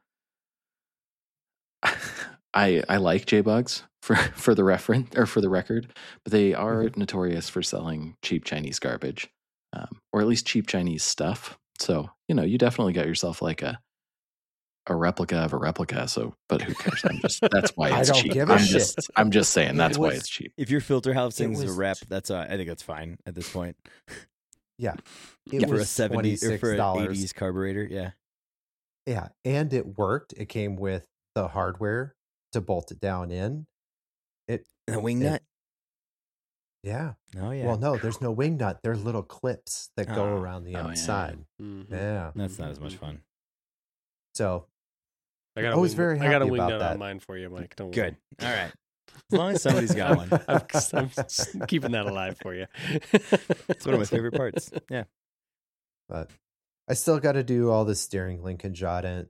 I like J-Bugs for the reference or for the record, but they are notorious for selling cheap Chinese garbage, or at least cheap Chinese stuff. So you definitely got yourself like a replica of a replica. So, but who cares? That's why I it's don't cheap. give a shit. I'm just saying that's why was- it's cheap. If your filter housing's a was- rep, that's I think that's fine at this point. Yeah. For It a was 70 or for an $26. 80s carburetor, yeah. Yeah. And it worked. It came with the hardware to bolt it down in. And a wing It- nut. Yeah. Oh yeah. Well, no, there's no wing nut. There's little clips that go Oh. around the Oh, yeah. outside. Mhm. Yeah. That's not as much fun. So I got I was very I got a happy wing about nut that. on mine for you, Mike. Don't Good. worry. All right. As long as somebody's got one. I'm keeping that alive for you. It's one of my favorite parts. Yeah. but I still got to do all the steering linkage on it.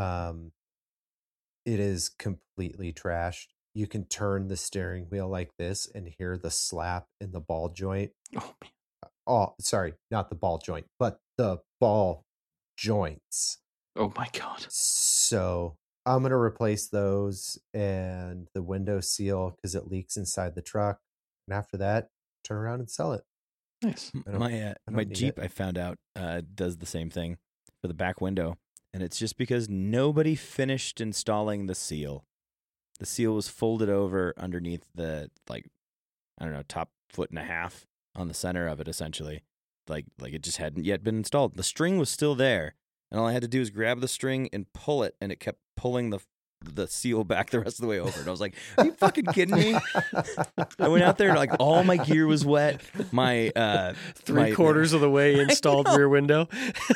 It is completely trashed. You can turn the steering wheel like this and hear the slap in the ball joint. Oh man. Oh, sorry, not the ball joint, but the ball joints. Oh my god. So I'm going to replace those and the window seal because it leaks inside the truck. And after that, turn around and sell it. Nice. I don't- My don't my need Jeep, it. I found out, does the same thing for the back window, and it's just because nobody finished installing the seal. The seal was folded over underneath the top foot and a half on the center of it, essentially, like it just hadn't yet been installed. The string was still there, and all I had to do was grab the string and pull it, and it kept pulling the seal back the rest of the way over. And I was like, "Are you fucking kidding me?" I went out there and all my gear was wet. My Three-quarters of the way installed know. rear window.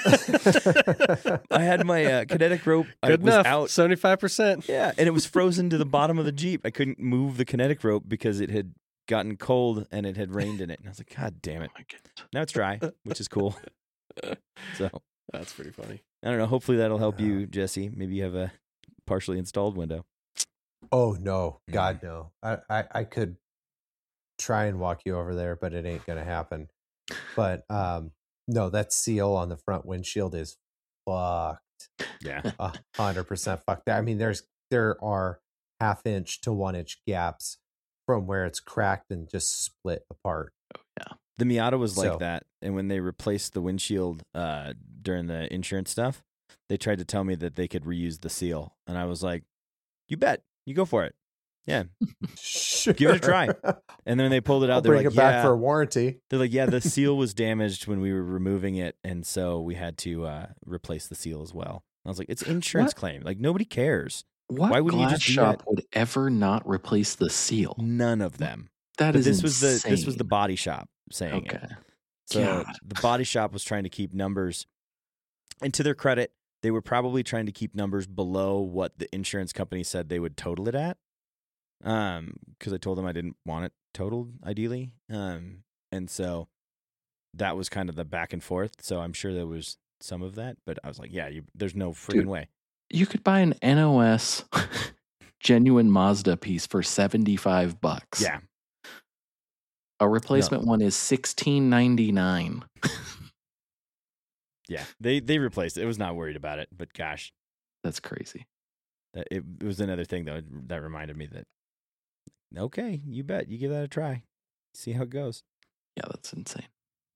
I had my kinetic rope. Good was enough. out. 75%. Yeah, and it was frozen to the bottom of the Jeep. I couldn't move the kinetic rope because it had gotten cold and it had rained in it. And I was like, God damn it. Oh my goodness. Now it's dry, which is cool. So That's pretty funny. I don't know. Hopefully that'll help you, Jesse. Maybe you have a partially installed window. Oh no, God no. I could try and walk you over there, but it ain't gonna happen. But no, that seal on the front windshield is fucked. Yeah. 100% fuck that. I mean, there are 1/2 inch to 1 inch gaps from where it's cracked and just split apart. The Miata was like So- that, and when they replaced the windshield during the insurance stuff, they tried to tell me that they could reuse the seal, and I was like, "You bet, you go for it, yeah." Sure. Give it a try. And then they pulled it out. I'll They're bring like, it back "Yeah." for a warranty. They're like, "Yeah, the seal was damaged when we were removing it, and so we had to replace the seal as well." I was like, "It's insurance What? claim. Like nobody cares. What Why wouldn't you glass just do shop that? would ever not replace the seal? None of them." That But is this was insane. the body shop saying it. Okay. So God. the body shop was trying to keep numbers, and to their credit, they were probably trying to keep numbers below what the insurance company said they would total it at. Because I told them I didn't want it totaled, ideally. And so that was kind of the back and forth. So I'm sure there was some of that, but I was like, yeah, there's no freaking Dude. way. You could buy an NOS genuine Mazda piece for $75. Yeah. A replacement one is $16.99. Yeah. They replaced it. It was not worried about it, but gosh, That's crazy. it was another thing that reminded me that, okay, you bet. You give that a try. See how it goes. Yeah, that's insane.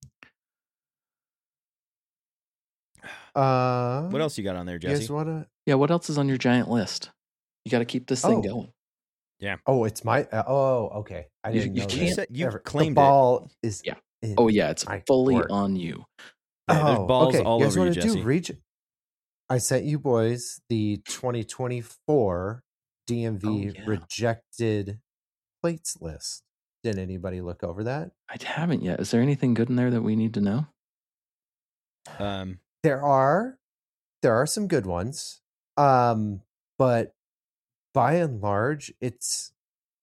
What else you got on there, You guys Jesse? wanna? Yeah, what else is on your giant list? You got to keep this thing Oh. going. Oh, it's my. Okay. I You- didn't you know can't- that. You said you The claimed ball is. Yeah. in Oh, yeah, it's my fully court. on you. Yeah, there's balls all you guys over you, wanna do Jesse. I sent you boys the 2024 DMV Oh, yeah. rejected plates list. Did anybody look over that? I haven't yet. Is there anything good in there that we need to know? There are some good ones. But by and large, it's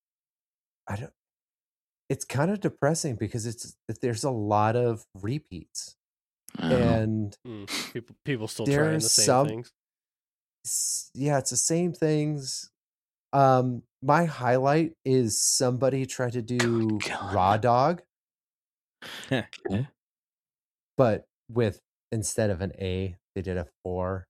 kind of depressing because there's a lot of repeats. And People still trying the There's same some- things. yeah, it's the same things. My highlight is somebody tried to do God. Raw Dog, Okay. but with instead of an A, they did a 4.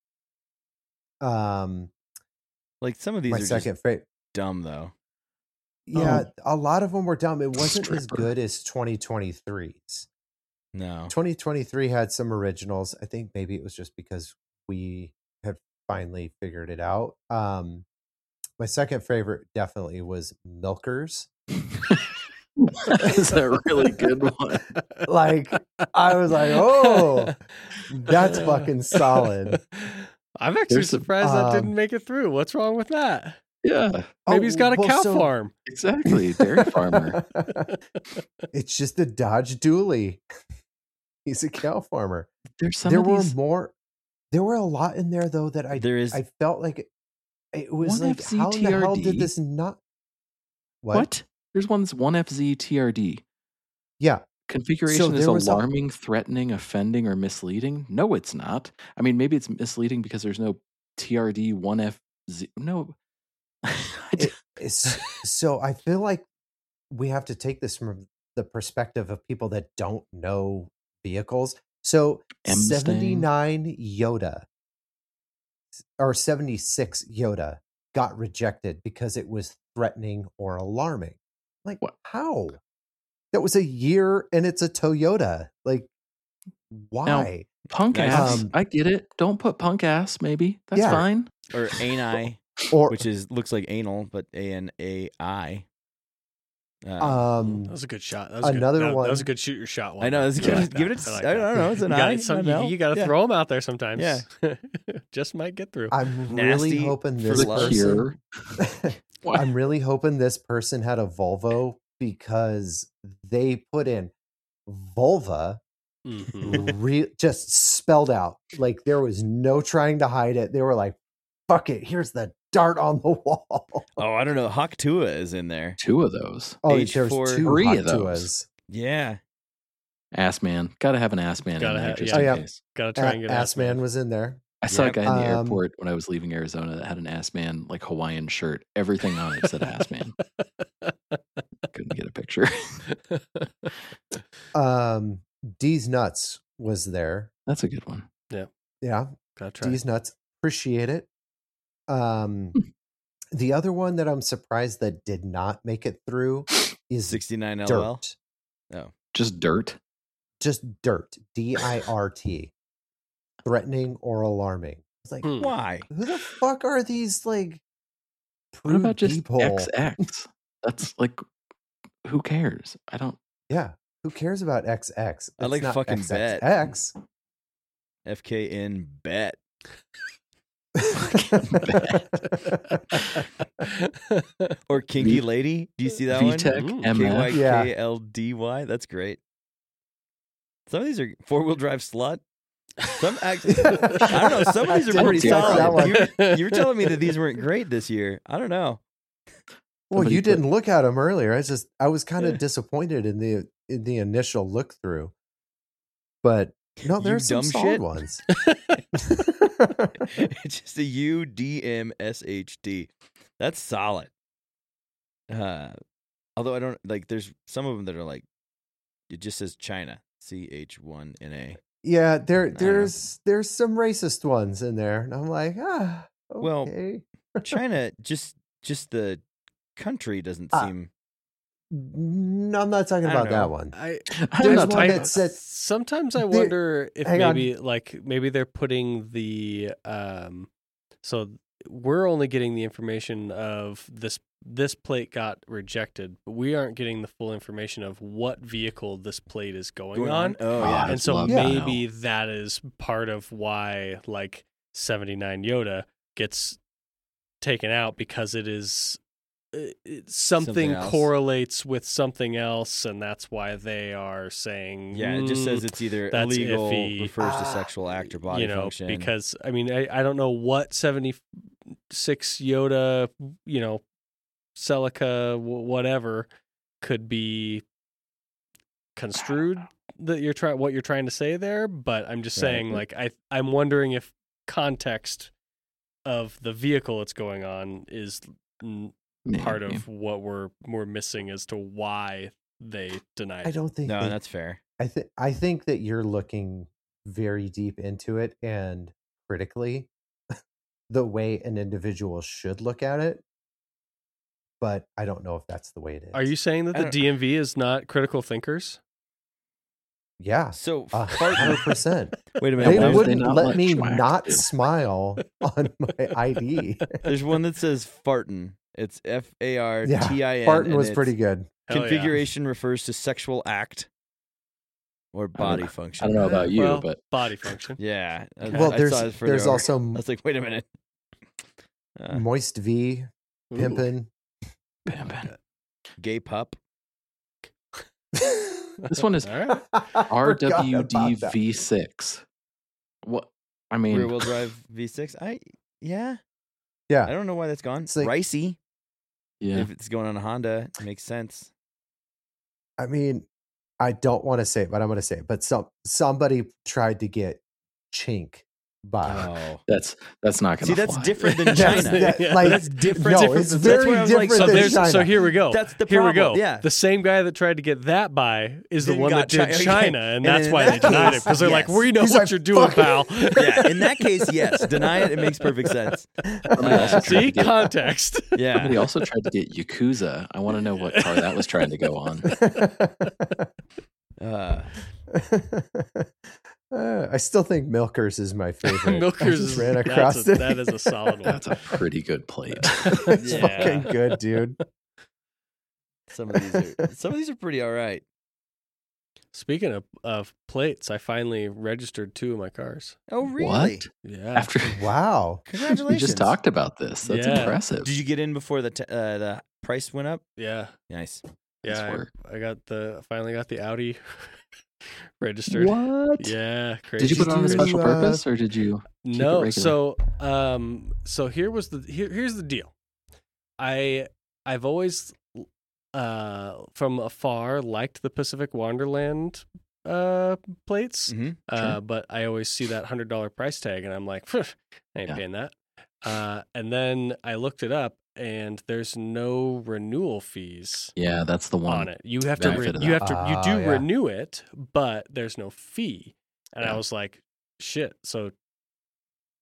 Like some of these My are second just favorite. dumb though. Yeah, a lot of them were dumb. It wasn't as Stripper. good as 2023's. No. 2023 had some originals. I think maybe it was just because we had finally figured it out. My second favorite definitely was Milkers. That's a really good one. Like, I was like, oh, that's fucking solid. I'm actually There's some- surprised that didn't make it through. What's wrong with that? Yeah, Maybe he's got a well, cow so- farm. exactly. Dairy farmer. It's just a Dodge Dually. He's a cow farmer. There's some There of were these. more. There were a lot in there though that There is I felt like it was One like, FZ how in the hell TRD? did this not? What? There's one that's 1FZ TRD. Yeah. Configuration is there was alarming, threatening, offending, or misleading. No, it's not. I mean, maybe it's misleading because there's no TRD 1FZ. No. So I feel like we have to take this from the perspective of people that don't know vehicles. So Mustang. 79 Yoda or 76 Yoda got rejected because it was threatening or alarming. Like, What? how? That was a year and it's a Toyota. Like, why? Punk Nice. ass. I get it. Don't put punk ass, maybe. That's Yeah. fine. or ani, Or which looks like anal, but ANAI. um That was a good shot. That was Another good. That one- was a good shoot your shot one. I know. It's Yeah. good. Give it. I like I don't know. It's an You I. got, you got to throw them out there sometimes. Yeah. Just might get through. I'm Nasty really hoping for this love. Cure. person What? I'm really hoping this person had a Volvo because they put in vulva Mhm. just spelled out. Like there was no trying to hide it. They were like, fuck it, here's the dart on the wall. Oh, I don't know. Hawk Tua is in there. 2 of those. Oh, Age there's for 2 3 Hot of those. Tuas. Yeah. Ass man. Gotta have an ass man in Gotta there have- just yeah. in Oh, yeah. case. Got to try and get Ass man was in there. I saw a Yep. guy in the Um, airport when I was leaving Arizona that had an ass man, like Hawaiian shirt. Everything on it said ass man. Couldn't get a picture. D's Nuts was there. That's a good one. Yeah. Gotta try. D's nuts. Appreciate it. The other one that I'm surprised that did not make it through is 69 LOL. dirt. Oh, Just dirt. Just dirt. DIRT. Threatening or alarming. It's like, why? who the fuck are these like What about prude just people? XX? That's like, who cares? I don't. Yeah. Who cares about XX? I It's like not fucking bet. XXX. FKN bet. Or Kinky V- Lady. Do you see that one? VTech Ooh, MF. KYKLDY. That's great. Some of these are 4-wheel drive slut. Some actually, I don't know. Some of these are pretty didn't see that solid. one. You were telling me that these weren't great this year. I don't know. Well, Somebody you put- didn't look at them earlier. I was kind of Yeah. disappointed in the initial look through. But no, You there's some dumb solid shit. ones. It's just a UDMSHD. That's solid. Although I don't like, there's some of them that are like, it just says China. CH1NA. Yeah, know. there's some racist ones in there, and I'm like, okay. Well, China, just the country doesn't seem. No, I'm not talking I don't about that know. one. I'm There's not one talking that said Sometimes I There- wonder if hang on. maybe they're putting the so we're only getting the information of this plate got rejected, but we aren't getting the full information of what vehicle this plate is going on. Oh yeah. I'd And so love to maybe know. that is part of why like 79 Yoda gets taken out, because it is something else. correlates with something else, and that's why they are saying Yeah, it just says it's either that's illegal, iffy. refers to sexual act or body function. because I mean I don't know what 76 Yoda, Celica, whatever could be construed that what you're trying to say there, but I'm just Right. saying like I'm wondering if context of the vehicle it's going on is part Maybe. of what we're missing as to why they denied I it. don't think No, that- that's fair. I think that you're looking very deep into it and critically the way an individual should look at it, but I don't know if that's the way it is. Are you saying that I the don't- DMV is not critical thinkers? Yeah, So 100%. wait a They minute. why would there's- they wouldn't not let let me Schmack not do? smile on my ID. There's one that says fartin. It's FARTIN. Barton and was it's pretty good. Hell yeah. Configuration refers to sexual act or body function. I don't know about you, Well, but body function. Yeah. Well, I there's saw it further there's over. also I was like, wait a minute. Moist V, Ooh. Pimpin. Pimpin'. Gay pup. This one is All right. RWDV6. What? I mean, Rear wheel drive V6. Yeah. Yeah. I don't know why that's gone. It's like- Ricey. yeah. If it's going on a Honda, it makes sense. I mean, I don't want to say it, but I'm going to say it. But somebody tried to get Chink by. Oh. That's not going to See, that's fly. different than That's- China. that- Yeah. like, That's different. No, it's That's very where I was like, different So than there's China. so here we go. That's the Here we problem. go. Yeah. The same guy that tried to get that by is the Then one got that did China. China, And and that's in why that they denied it, case, because they're like, yes. we know He's what like, you're doing, "Fuck pal. Yeah. In that case, yes. Deny it. It makes perfect sense. Somebody also tried See, to get- context. Yeah. Somebody also tried to get Yakuza. I want to know what car that was trying to go on. I still think Milkers is my favorite. I Milkers just is ran across it. that is a solid one. That's a pretty good plate. It's Yeah. fucking good, dude. Some of these are pretty all right. Speaking of plates, I finally registered 2 of my cars. Oh, really? What? Yeah. After Wow. we Congratulations. just talked about this, that's Yeah. impressive. Did you get in before the price went up? Yeah. Nice. Nice Yeah. work. I finally got the Audi registered. What? Yeah. Crazy. Did you put it on a Did special you, purpose, or did you? keep it No. regular? So here's the deal. I've always from afar liked the Pacific Wonderland plates. Mm-hmm. But I always see that $100 price tag, and I'm like, I ain't Yeah. paying that. And then I looked it up, and there's no renewal fees Yeah, that's the one. on it. You have to benefit of you have that. to you do Yeah. renew it, but there's no fee. And I Yeah. was like, shit. So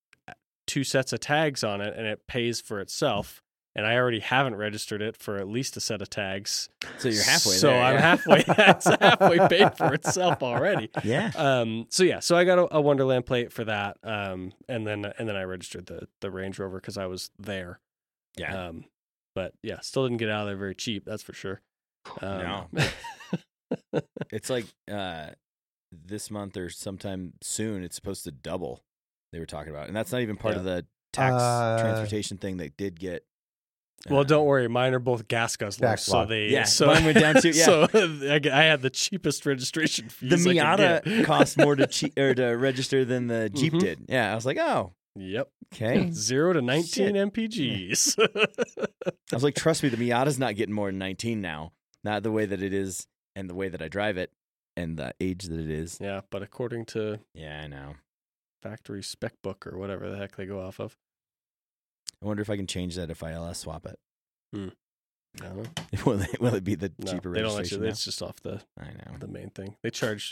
2 sets of tags on it, and it pays for itself. And I already haven't registered it for at least a set of tags. So you're halfway So there. I'm yeah. halfway. It's halfway paid for itself already. Yeah. So I got a Wonderland plate for that. And then I registered the Range Rover because I was there. Yeah. But yeah, still didn't get out of there very cheap. That's for sure. No. It's like this month or sometime soon, it's supposed to double. They were talking about, and that's not even part of the tax transportation thing they did get. Well, don't worry. Mine are both gas guzzlers, so mine went down too. Yeah, so I had the cheapest registration fees. the Miata cost more to register than the Jeep Mhm. did. Yeah, I was like, oh, Yep. okay. 0 to 19 Shit. MPGs. I was like, trust me, the Miata's not getting more than 19 now. Not the way that it is, and the way that I drive it, and the age that it is. Yeah, but according to Yeah, I know. factory spec book or whatever the heck they go off of, I wonder if I can change that if I LS swap it. I don't know. Will it be the No, cheaper they don't let registration? you. now? It's just off the I know. main thing. They charge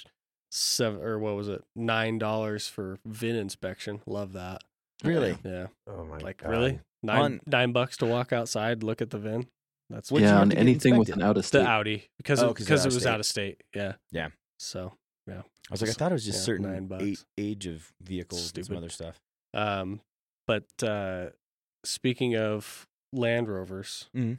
$9 for VIN inspection. Love that. Really? Yeah. Oh my Like God. really? $9 to walk outside, look at the VIN. That's What'd you Yeah, have on to get anything with inspected? an out of the state. Audi because Oh, 'cause they're it out of was state. out of state. Yeah. Yeah. So I was like, I thought it was just Yeah, certain $9. age of vehicles and some Stupid. other stuff. But speaking of Land Rovers, Mhm.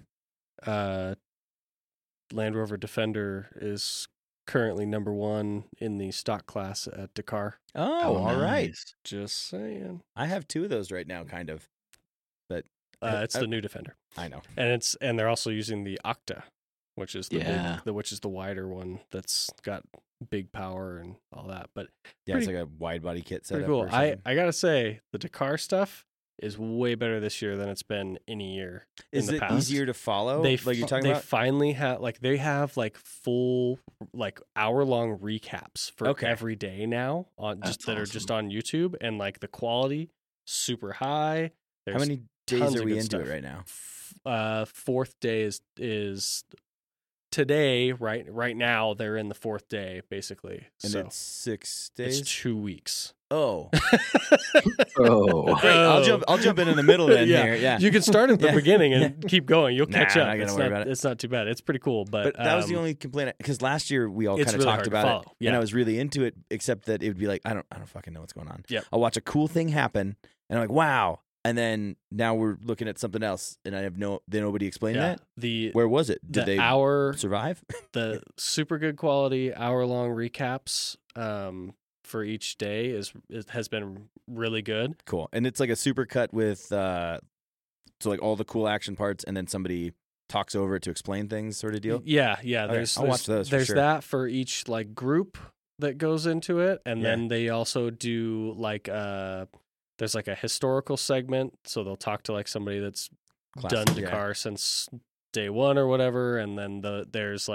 Land Rover Defender is currently number 1 in the stock class at Dakar. Oh, all right. nice. Just saying. I have 2 of those right now, kind of. But It's the new Defender, I know. and they're also using the Octa, which is the Yeah. which is the wider one that's got big power and all that. But Yeah, it's like a wide body kit pretty setup. cool. Or I something. gotta say the Dakar stuff is way better this year than it's been any year. Is in the it past. easier to follow? They like you're talking about? finally have they have full hour-long recaps for Okay. every day now on That's that are just awesome. on YouTube, and the quality super high. How There's many days tons are of we good into stuff. it right now? 4th day is today. Right now they're in the 4th day basically. And so it's 6 it's days. 2 weeks. Oh, Oh, great! I'll jump in the middle then. Yeah. Here. Yeah. You can start at the Yeah. beginning and keep going. You'll catch Nah, up. I'm not gonna It's worry about it. It's not too bad. It's pretty cool. But But that was the only complaint because last year we all It's kind of really talked hard to about it, follow. Yeah. and I was really into it. Except that it would be like I don't fucking know what's going on. Yep. I'll watch a cool thing happen, and I'm like, wow. And then now we're looking at something else, and I have nobody explained yeah, that. Where was it? Did the they hour survive? the super good quality hour-long recaps for each day has been really good. Cool. And it's like a super cut with so like all the cool action parts, and then somebody talks over it to explain things, sort of deal. Yeah. Okay, I'll watch those for There's sure. that for each group that goes into it, and Yeah. then they also do there's a historical segment, so they'll talk to somebody that's Classic, done yeah. Dakar since day 1 or whatever, and then there's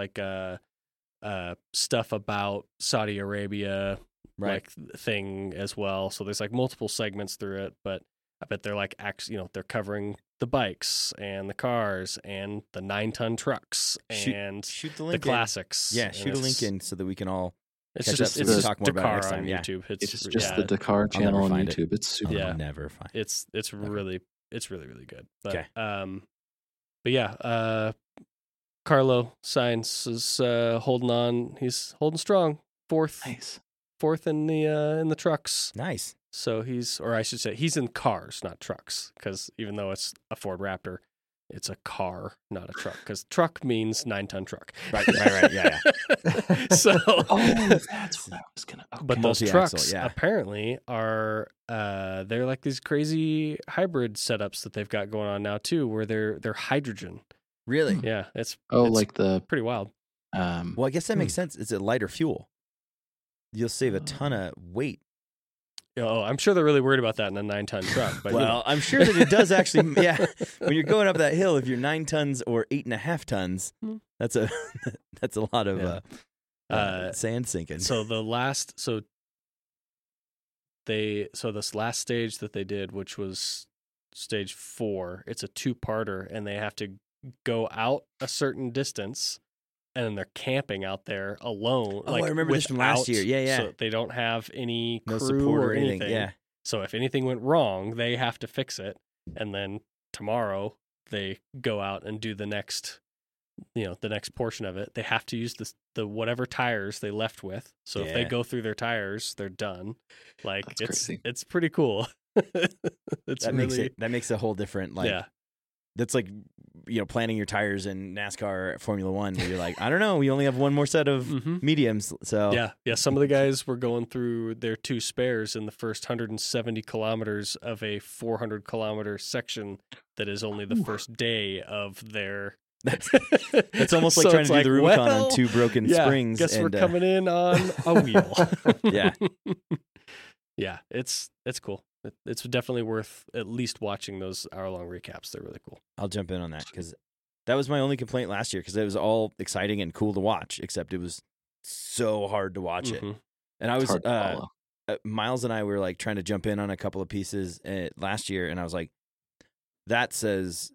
stuff about Saudi Arabia Right. thing as well. So there's multiple segments through it, but I bet they're they're covering the bikes and the cars and the 9-ton trucks and Shoot the the link. classics. Yeah, And shoot a link in so that we can all. It's catch just up so it's we can just talk more about it Dakar next time, on yeah. YouTube. it's just yeah, the Dakar I'll never channel on find it. YouTube. It's super. Yeah. I'll never find. it's really good. But Okay. but yeah, Carlo Sainz is holding on. He's holding strong. Fourth Nice. in the trucks. Nice. So he's in cars, not trucks, because even though it's a Ford Raptor, it's a car, not a truck, because truck means 9-ton truck. Right. Yeah. So, Oh, that's what I was gonna. Okay. but those Multi-axle, trucks yeah. apparently are they're like these crazy hybrid setups that they've got going on now too, where they're hydrogen. Really? Yeah, it's like the pretty wild. Well, I guess that makes sense. It's a lighter fuel. You'll save a ton of weight. Oh, I'm sure they're really worried about that in a 9-ton truck. But Well, I'm sure that it does actually. Yeah, when you're going up that hill, if you're 9 tons or 8.5 tons, Hmm. that's a lot of Yeah. sand sinking. So this last stage that they did, which was stage 4, it's a 2-parter, and they have to go out a certain distance, and then they're camping out there alone. Oh, I remember this from last year. Yeah. So they don't have any no crew support or or anything. anything. Yeah. So if anything went wrong, they have to fix it. And then tomorrow they go out and do the next portion of it. They have to use the whatever tires they left with. So if they go through their tires, they're done. Like it's pretty cool. That makes a whole different that's like, planning your tires in NASCAR Formula One where you're like, I don't know, we only have one more set of mediums. So yeah. Some of the guys were going through their 2 spares in the first 170 kilometers of a 400 kilometer section that is only the first day of their. That's almost like trying to do the Rubicon on 2 broken springs. Guess we're coming in on a wheel. Yeah. Yeah, it's cool. It's definitely worth at least watching those hour-long recaps. They're really cool. I'll jump in on that because that was my only complaint last year because it was all exciting and cool to watch, except it was so hard to watch it. And I was Miles and I were like trying to jump in on a couple of pieces last year, and I was like, that says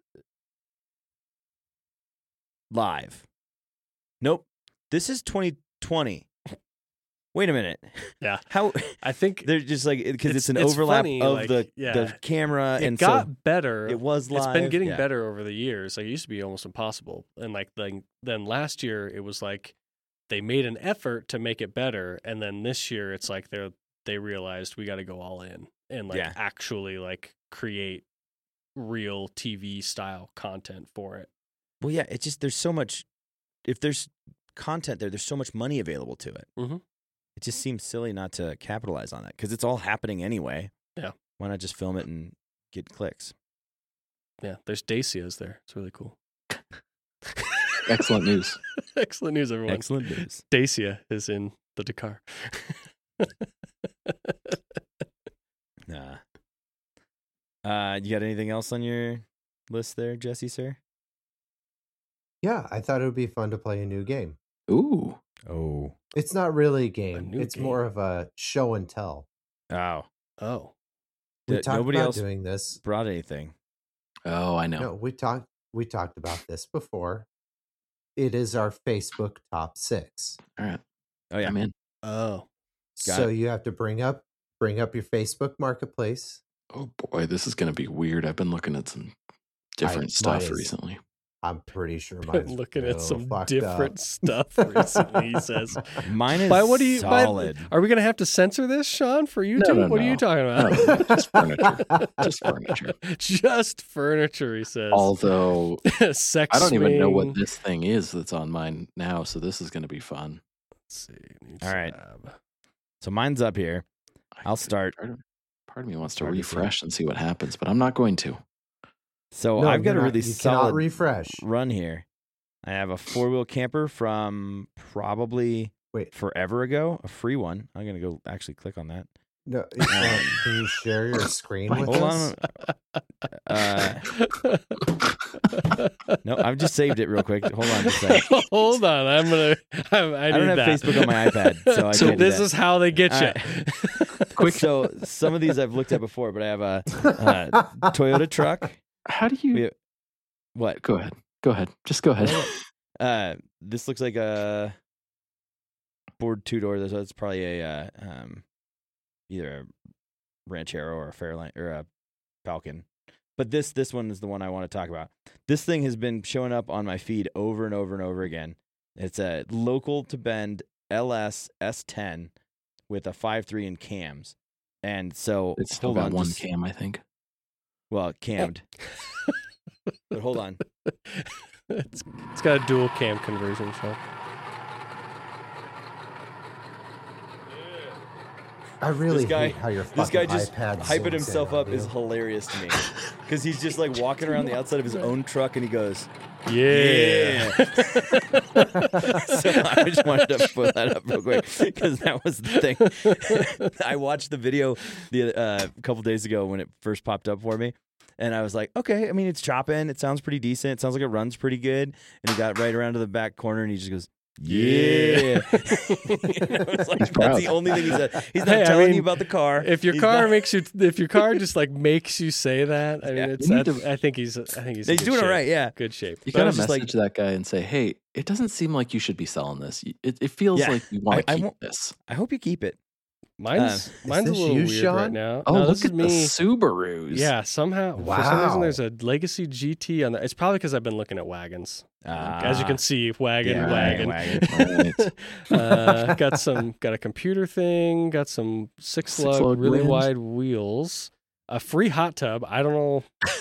live. Nope, this is 2020. Wait a minute. Yeah. How I think they're just like because it's an overlap funny, of the camera, it and got better. It was live. It's been getting better over the years. Like it used to be almost impossible. And then last year it was like they made an effort to make it better, and then this year it's like they realized we got to go all in and actually like create real TV style content for it. Well, yeah, it's just there's so much. If there's content there's so much money available to it. It just seems silly not to capitalize on that because it's all happening anyway. Yeah. Why not just film it and get clicks? Yeah. There's Dacia's there. It's really cool. Excellent news. Excellent news, everyone. Excellent news. Dacia is in the Dakar. Nah. You got anything else on your list there, Jesse, sir? Yeah, I thought it would be fun to play a new game. Ooh. Oh. It's not really a game. new It's game. more of a show and tell. Oh. We talked Nobody about else doing this. brought anything. Oh, I know. No, we talked about this before. It is our Facebook top 6. All right. Oh yeah. I'm in. Oh. So you have to bring up your Facebook Marketplace. Oh boy, this is going to be weird. I've been looking at some different stuff mine is- recently. I'm pretty sure Been mine's looking at some fucked different up. stuff recently, he says. Mine is By what do you solid. Are we going to have to censor this, Sean, for YouTube? No, What are no. you talking about? No, just furniture. Just furniture. Just furniture, he says. Although Sex I don't even know swing. what this thing is that's on mine now, so this is going to be fun. Let's see. New All right. tab. So mine's up here. I'll start. Part of me wants to Hard to see. refresh and see what happens, but I'm not going to. So No, I've got you're a not- really you cannot solid refresh. run here. I have a 4-wheel camper from probably Wait. forever ago, a free one. I'm gonna go actually click on that. No, can you share your screen with Hold us? on. No, I've just saved it real quick. Hold on just a second. Hold on. I need I don't have that. Facebook on my iPad, so I So can't do this that. is how they get All you. right. Quick. So some of these I've looked at before, but I have a Toyota truck. How do you? We- What? Go ahead. Go ahead. Just go ahead. This looks like a Ford 2-door. So it's probably a either a Ranchero or a Fairlane or a Falcon. But this one is the one I want to talk about. This thing has been showing up on my feed over and over and over again. It's a local to Bend LS S10 with a 5.3 in cams. And so It's still hold got on, one just- cam, I think. Well, cammed. But hold on. It's got a dual cam conversion, Sean. I really This guy- hate how your This guy fucking just iPad hyping zooms himself in on up is you. hilarious to me. Because he's just like walking around the outside of his own truck and he goes, Yeah. So I just wanted to put that up real quick because that was the thing. I watched the video a couple days ago when it first popped up for me. And I was like, okay, I mean, it's chopping. It sounds pretty decent. It sounds like it runs pretty good. And he got right around to the back corner and he just goes, yeah. I was like, that's the only thing he said. He's not Hey, I telling mean, you about the car. If your He's car not- just like makes you say that, I mean, Yeah. it's. You need I think he's. in he's good doing shape. all right, yeah. Good shape. You But I got to was just like- message that guy and say, hey, it doesn't seem like you should be selling this. It feels Yeah. like you want to I keep won't- this. I hope you keep it. Mine's a this little you, weird Sean? right now. Oh, No, look this is at the me. Subarus. Yeah, somehow for some reason Wow. there's a Legacy GT on there. It's probably because I've been looking at wagons. As you Ah. can see, wagon. Right. Got a computer thing. Got some six Six-lug lug, really rims. wide wheels. A free hot tub. I don't know.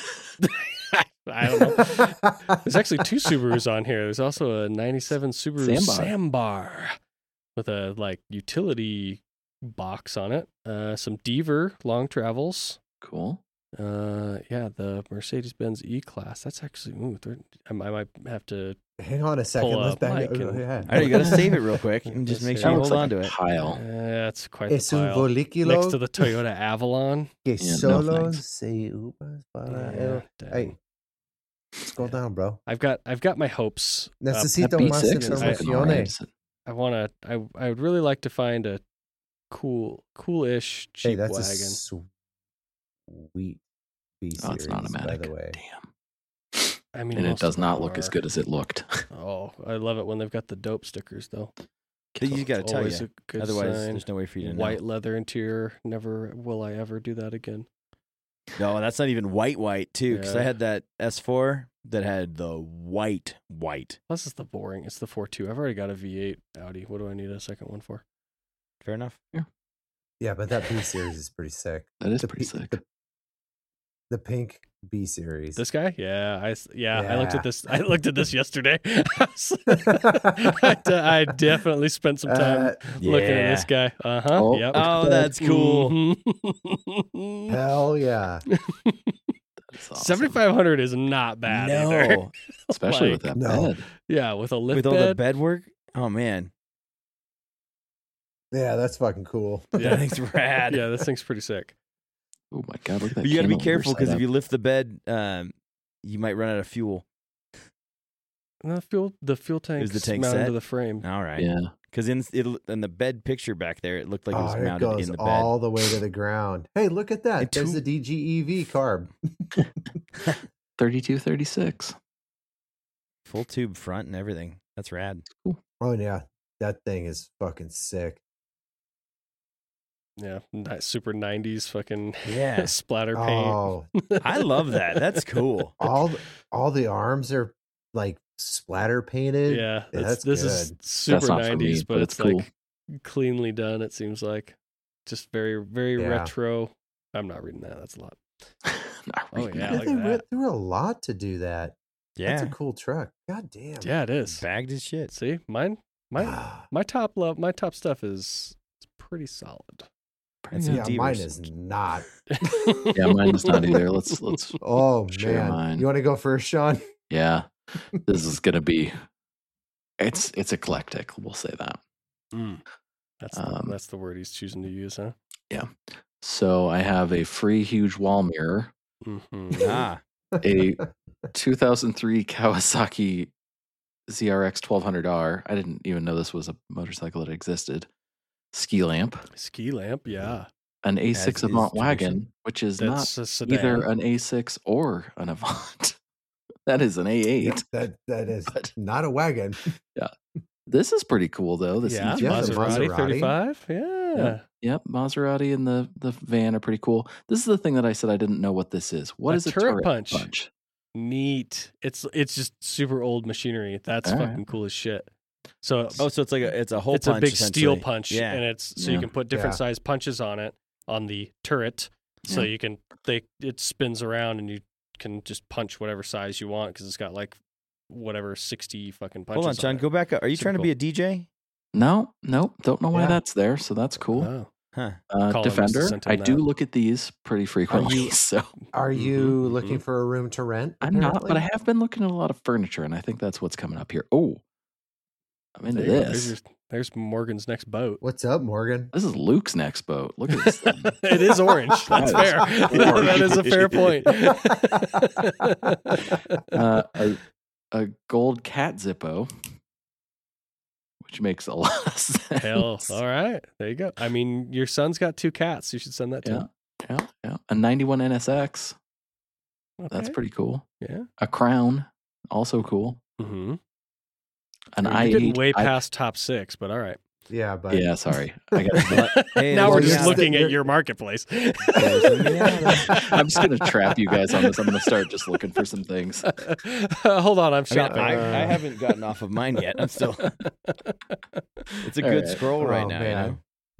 I don't know. There's actually 2 Subarus on here. There's also a 97 Subaru Sambar with a like utility box on it. Some Deaver long travels. Cool. Yeah, the Mercedes-Benz E-Class. That's actually I might have to. Hang on a second. Pull Let's up back Mike up. and- Yeah. All right, you got to save it real quick and just make That sure you looks hold like on to a it. pile. That's quite Es the un pile. vehículo Next to the Toyota Avalon. que Yeah, no solo thanks. se usa para Yeah, el... dang. Hey, scroll down, bro. I've got my hopes. That Necesito más B6 is looking all right. informaciones. I would really like to find a cool-ish cheap Hey, that's wagon. a sweet B series, Oh, it's an automatic. by the way. Damn. I mean, And it most does of not them look as are. good as it looked. Oh, I love it when they've got the dope stickers though. You got to tell Always you. a good Otherwise, sign. there's no way for you to know. White leather interior. Never will I ever do that again. No, that's not even white too. Because I Yeah. had that S4 that had the white. Plus, it's the boring. It's the 4.2. I've already got a V8 Audi. What do I need a second one for? Fair enough. Yeah, but that B series is pretty sick. That is The pretty pi- sick. The pink B series. This guy? Yeah, I looked Yeah. at this. I looked at this yesterday. I definitely spent some time looking at this guy. Uh huh. Oh, Yep. Oh, that's cool. Mhm. Hell yeah. That is awesome. 7,500 is not bad either. No, Especially with like- that No. bed. Yeah, with a lift with all the bed. bed work. Oh man, Yeah, that's fucking cool. Yeah. that thing's rad. Yeah, this thing's pretty sick. Oh my god, look at that. But you got to be cantilever careful because if setup. you lift the bed, you might run out of fuel. And the fuel tank Is the tank mounted set? to the frame. All right. Yeah. Because in the bed picture back there, it looked like it was Oh, it mounted goes in the bed. all the way to the ground. Hey, look at that. And There's two- the DGEV carb. 3236. Full tube front and everything. That's rad. Oh, yeah. That thing is fucking sick. Yeah, super 90s fucking Yeah. splatter paint. Oh, I love that. That's cool. all the arms are like splatter painted. Yeah, that's this is good. super not for 90s, me, but but it's it's cool. like cleanly done. It seems like just very, very Yeah. retro. I'm not reading that. That's a lot. Not Oh, reading yeah, that. Yeah, look they at that. went through a lot to do that. That's Yeah. a cool truck. God damn. Yeah, it is. Bagged as shit. See, my top stuff is pretty solid. That's Pretty a good. yeah, mine Devers. is not. Yeah, mine is not either. Let's Oh Share man, mine. you want to go first, Sean? yeah. This is gonna be it's eclectic, we'll say that. Mm. That's the word he's choosing to use, huh? So I have a free huge wall mirror, Mm-hmm. Ah, a 2003 Kawasaki ZRX 1200R. I didn't even know this was a motorcycle that existed. Ski lamp, Ski lamp, yeah. an As A6 is Avant tradition. wagon, which is That's not a sedan. either an A6 or an Avant. That is an A8. Yeah, that is But- not a wagon. This is pretty cool though. This Yeah, E3. Yeah, the Maserati Maserati. 35. Yeah. Yep, Maserati and the van are pretty cool. This is the thing that I said I didn't know what this is. What A is a turret turret punch. punch? Neat. It's just super old machinery. That's All right. fucking cool as shit. So oh, so it's a hole it's punch. a big steel essentially. punch, Yeah. and it's so you Yeah. can put different Yeah. size punches on it on the turret. So Yeah. you can it spins around and you can just punch whatever size you want because it's got like whatever 60 fucking punches. Hold on, Sean. it. Go back up. Are you Super trying to be cool. a DJ? No, don't know why Yeah. that's there. So that's cool. Oh. Huh. Colin must have Defender. sent him I do that. look at these pretty frequently. you- So Are you Mhm, looking for a room to rent? I'm not, but I apparently? have been looking at a lot of furniture, and I think that's what's coming up here. Oh, I'm into There you go. this. There's Morgan's next boat. What's up, Morgan? This is Luke's next boat. Look at this thing. It is orange. That's fair. That is orange. That is a fair point. A gold cat Zippo, which makes a lot of sense. Hell, all right. There you go. I mean, your son's got 2 cats. You should send that to Yeah, him. yeah. A 91 NSX. That's Okay. pretty cool. Yeah. A Crown, also cool. Mm-hmm. An You're i8. getting way past top 6, but all right. Yeah, but Yeah, sorry. I got. Hey, Now we're there's just Miata. looking at your marketplace. There's a Miata. I'm just gonna trap you guys on this. I'm gonna start just looking for some things. Hold on, I'm I mean, shopping. I haven't gotten off of mine yet. I'm still. It's a All good right. scroll right Oh, now. man. You know.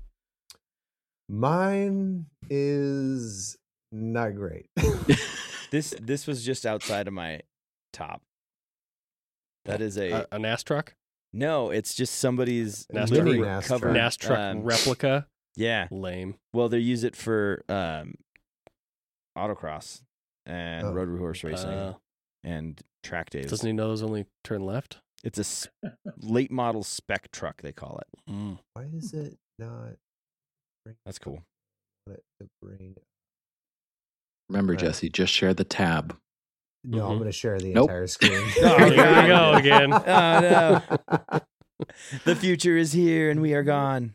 mine is not great. This was just outside of my top. That is a a NAS truck, no. It's just somebody's NAS literally truck. NAS covered truck. NAS truck replica. Yeah. Lame. Well, they use it for autocross and Oh. road horse racing and track days. Doesn't he know those only turn left? It's a late model spec truck, they call it. Mm. Why is it not That's cool. want it to bring? Remember, Right. Jesse, just share the tab. No, I'm Mhm. going to share the Nope. entire screen. Oh, Here we go again. Oh, no. The future is here and we are gone.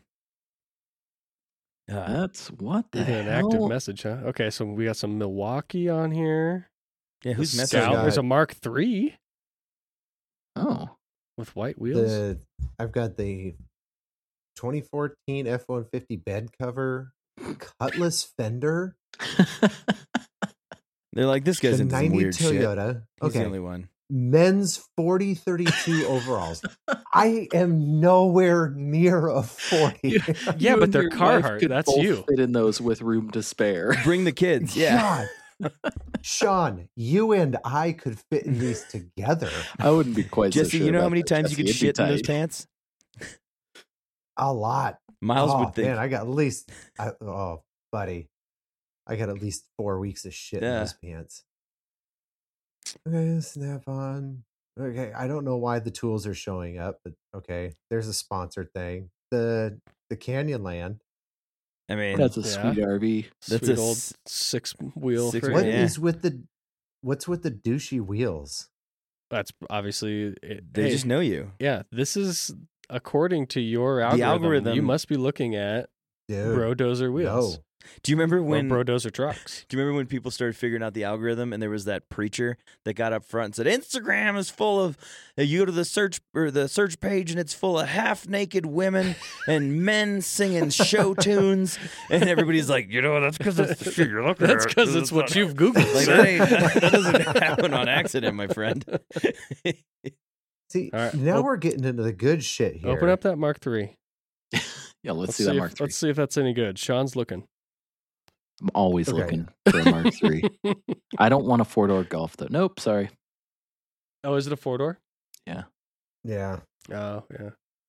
That's what the Even an hell? active message, huh? Okay, so we got some Milwaukee on here. Yeah, who's The messing Scout. got- There's a Mark III Oh, with white wheels. I've got the 2014 F-150 bed cover, Cutlass fender, They're like, this guy's the into some 90 weird shit. Toyota. He's the Okay, only one. men's 4032 overalls. I am nowhere near a 40. Yeah, You but and they're your wife Carhartt. could That's both you. Fit in those with room to spare. Bring the kids. Yeah. God. Sean, you and I could fit in these together I wouldn't be quite so Jesse, sure you know how about many that, times you Jesse. could It'd be shit in those tight. pants? a lot. Miles Oh, would think. man, I got at least, buddy, I got at least 4 weeks of shit in Yeah. those pants. Okay, snap on. Okay, I don't know why the tools are showing up, but okay, there's a sponsored thing. The Canyonland. I mean, That's a Yeah. sweet RV. That's Sweet a old s- 6-wheel. six- for What Yeah. is with the what's with the douchey wheels? That's obviously. they just know you. Yeah, this is according to your algorithm. algorithm- You must be looking at Dude, Bro Dozer wheels. no. Do you remember Or when? Bro Dozer trucks. Do you remember when people started figuring out the algorithm, and there was that preacher that got up front and said, "Instagram is full of." You go to the search page, and it's full of half-naked women and men singing show tunes, and everybody's like, that's because it's the shit you're looking That's at. because it's what not- you've Googled. Like, sir. that doesn't happen on accident, my friend. See, All right, now op- we're getting into the good shit here. Open up that Mark III. Yeah, let's see that Mark III. Let's see if that's any good. Sean's looking. I'm always Okay. looking for a Mark III. I don't want a 4-door Golf though. Nope, sorry. Oh, is it a 4-door? Yeah. Oh, yeah.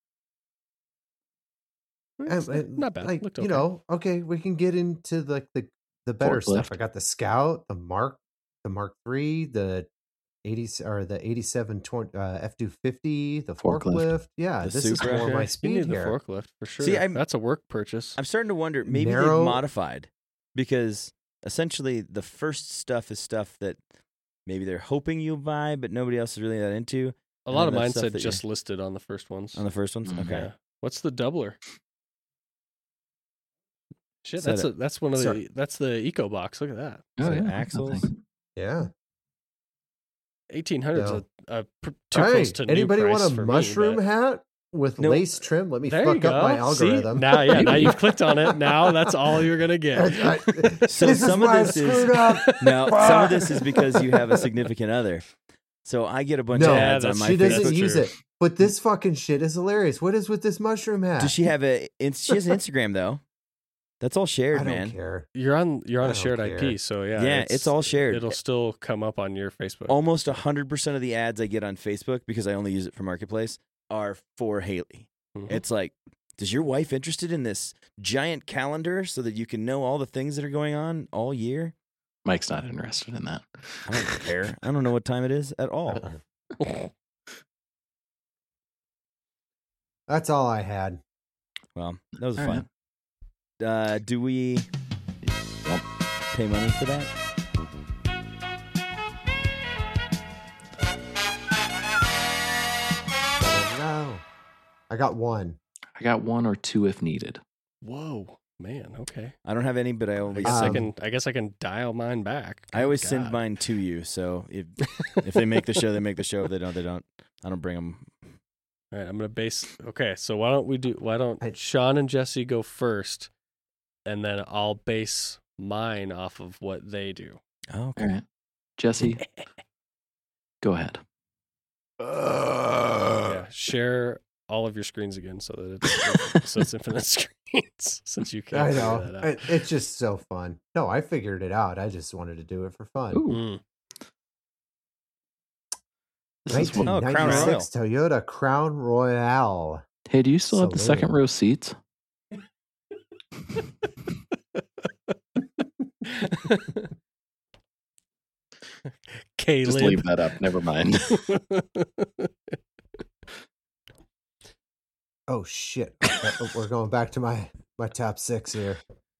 Not bad. Like, Looked you okay. know, okay, we can get into the better stuff. Forklift. I got the Scout, the Mark III, the 80 or the 87 F250, the Forklift. forklift. Yeah, The this is Supra. more my Okay, you speed need the here. forklift for sure. See, I'm- That's a work purchase. I'm starting to wonder, maybe Narrow- they've modified, because essentially the first stuff is stuff that maybe they're hoping you'll buy, but nobody else is really that into. A lot of that's mine stuff said that just listed on the first ones. On the first ones, Mhm. okay. Yeah. What's the doubler? Shit, Is that that's one of Sorry. that's the Eco Box. Look at that. Is it yeah, axles? nothing. Yeah. 1800's No. too Hey, close to anybody new want price a for mushroom me, hat with No. lace trim? Let me but there you fuck up my go. See? algorithm. Now you've clicked on it. Now that's all you're gonna get. So this some is of why I this is- screwed up. No, some of this is because you have a significant other. So I get a bunch No, of ads on that's- my she doesn't Facebook. use true. it. But this fucking shit is hilarious. What is with this mushroom hat? Does she have she has an Instagram though? That's all shared, I don't man. care. You're on I a don't shared care. IP, so yeah. Yeah, it's all shared. It'll still come up on your Facebook. Almost 100% of the ads I get on Facebook, because I only use it for Marketplace, are for Haley. Mhm. It's like, does your wife interested in this giant calendar so that you can know all the things that are going on all year? Mike's not interested in that. I don't care. I don't know what time it is at all. That's all I had. Well, that was All fun. Do we pay money for that? No. I got one. I got 1 or 2 if needed. Whoa, man. Okay. I don't have any, but I I always guess Um, I guess I can dial mine back. I always God. send mine to you. So if they make the show, they make the show. If they don't, they don't. I don't bring them. All right, I'm gonna base. Okay, so why don't Sean and Jesse go first, and then I'll base mine off of what they do. Oh, okay. All right. Jesse, go ahead. Yeah, share all of your screens again so that it's infinite screens. Since you can't I figure know. that out. It's just so fun. No, I figured it out. I just wanted to do it for fun. Ooh, this is what, 1996 Toyota Crown Royale. hey, do you still have the second Saloon. row seats? Caleb. Just leave that up. Never mind. Oh shit! We're going back to my top 6 here.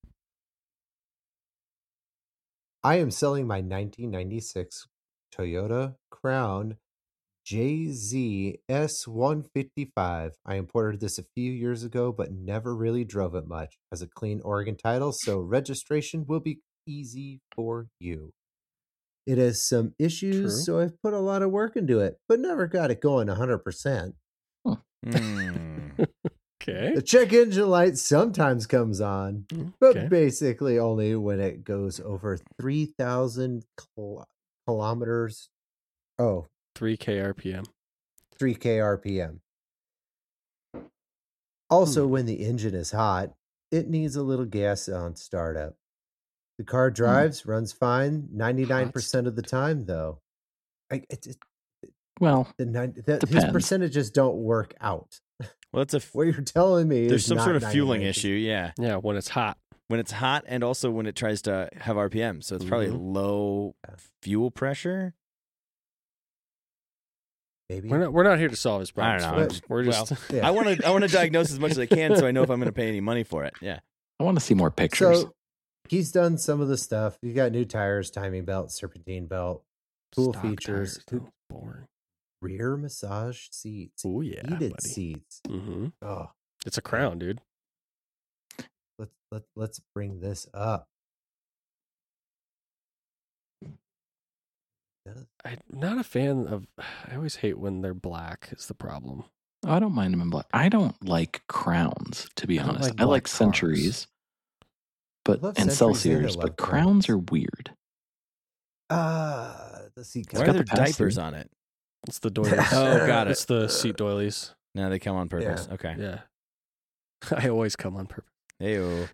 I am selling my 1996 Toyota Crown JZ S155. I imported this a few years ago, but never really drove it much. Has a clean Oregon title, so registration will be easy for you. It has some issues, True. so I've put a lot of work into it, but never got it going 100%. Okay. The check engine light sometimes comes on, but Okay. basically only when it goes over 3,000 kilometers. Oh, 3K RPM. 3K RPM. Also, when the engine is hot, it needs a little gas on startup. The car drives, runs fine 99% of the time, though. Well, His depends. percentages don't work out. Well, it's What you're telling me there's is some not sort of fueling 99%. issue. Yeah. Yeah, when it's hot. When it's hot and also when it tries to have RPM. So it's probably low fuel pressure. Maybe. We're not here to solve his I problems. don't know. folks. We're just Yeah. I want to diagnose as much as I can so I know if I'm going to pay any money for it. Yeah. I want to see more pictures. So he's done some of the stuff. You got new tires, timing belt, serpentine belt, cool stock features, tires, though. Boring. rear massage seats, Oh yeah, heated buddy. seats. Mm-hmm. Oh, It's a Crown, dude. let's bring this up. I'm not a fan of. I always hate when they're black. Is the problem? I don't mind them in black. I don't like Crowns, to be I don't honest. like I like black cars. Centuries, but love and Centuries and I Celsiors, love but Crowns Browns. are weird. The seat Why are got there the pass-through. diapers on it? It's the doilies. Oh, got it. It's the seat doilies. No, they come on purpose. Yeah. Okay. Yeah. I always come on purpose. Heyo.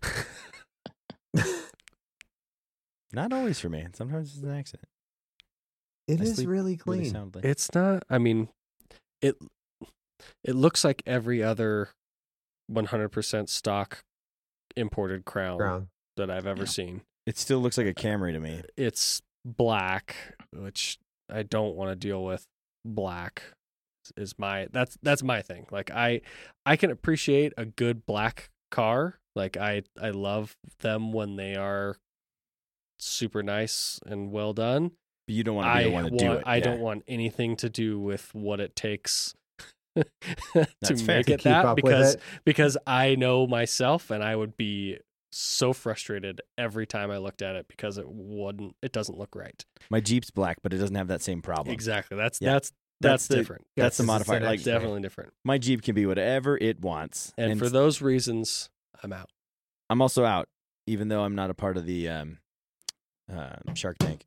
Not always for me. Sometimes it's an accident. It I is sleep really clean. soundly. It's not. I mean, it looks like every other 100% stock imported Crown that I've ever Yeah. seen. It still looks like a Camry to me. It's black, which I don't want to deal with. Black is that's my thing. Like I can appreciate a good black car. Like I love them when they are super nice and well done. But you don't want to be the one to do it. I Yeah. don't want anything to do with what it takes to That's fair. make To it keep that up with because I know myself and I would be so frustrated every time I looked at it because it doesn't look right. My Jeep's black, but it doesn't have that same problem. Exactly. That's Yeah. that's the- different. That's the Yes, modifier. it's an Like extra. Definitely different. my Jeep can be whatever it wants. And for those reasons, I'm out. I'm also out, even though I'm not a part of the Shark Tank.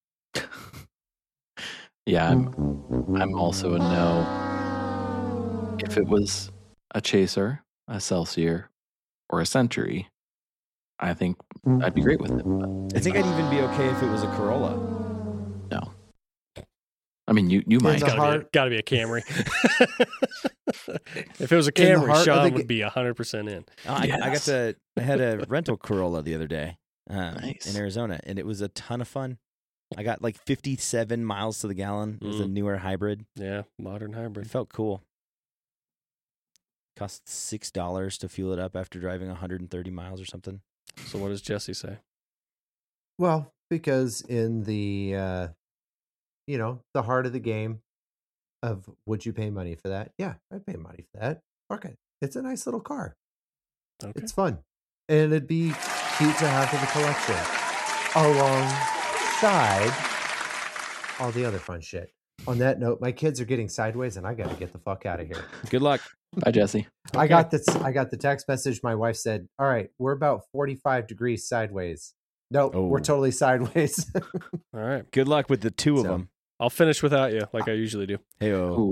Yeah, I'm also a no. If it was a Chaser, a Celsior, or a Century, I think I'd be great with it. But I think I'd even be okay if it was a Corolla. no. I mean, you might. the Gotta heart- be a Camry. If it was a In the Camry, heart of Sean the would be 100% in. Yes. I had a rental Corolla the other day Nice. in Arizona, and it was a ton of fun. I got like 57 miles to the gallon. It was a newer hybrid. Yeah, modern It hybrid. felt cool. Cost $6 to fuel it up after driving 130 miles or something. So what does Jesse say? Well, because in the the heart of the game of would you pay money for that? Yeah, I'd pay money for that. Fuck it. It's a nice little car. Okay. It's fun. And it'd be cute to have for the collection. Alongside all the other fun shit. on that note, my kids are getting sideways, and I got to get the fuck out of here. Good luck. Bye, Jesse. I got the text message. My wife said, "All right, we're about 45 degrees sideways." Nope, we're Oh. totally sideways. All right. Good luck with the two of So- them. I'll finish without you, like I usually do. Hey, Ooh.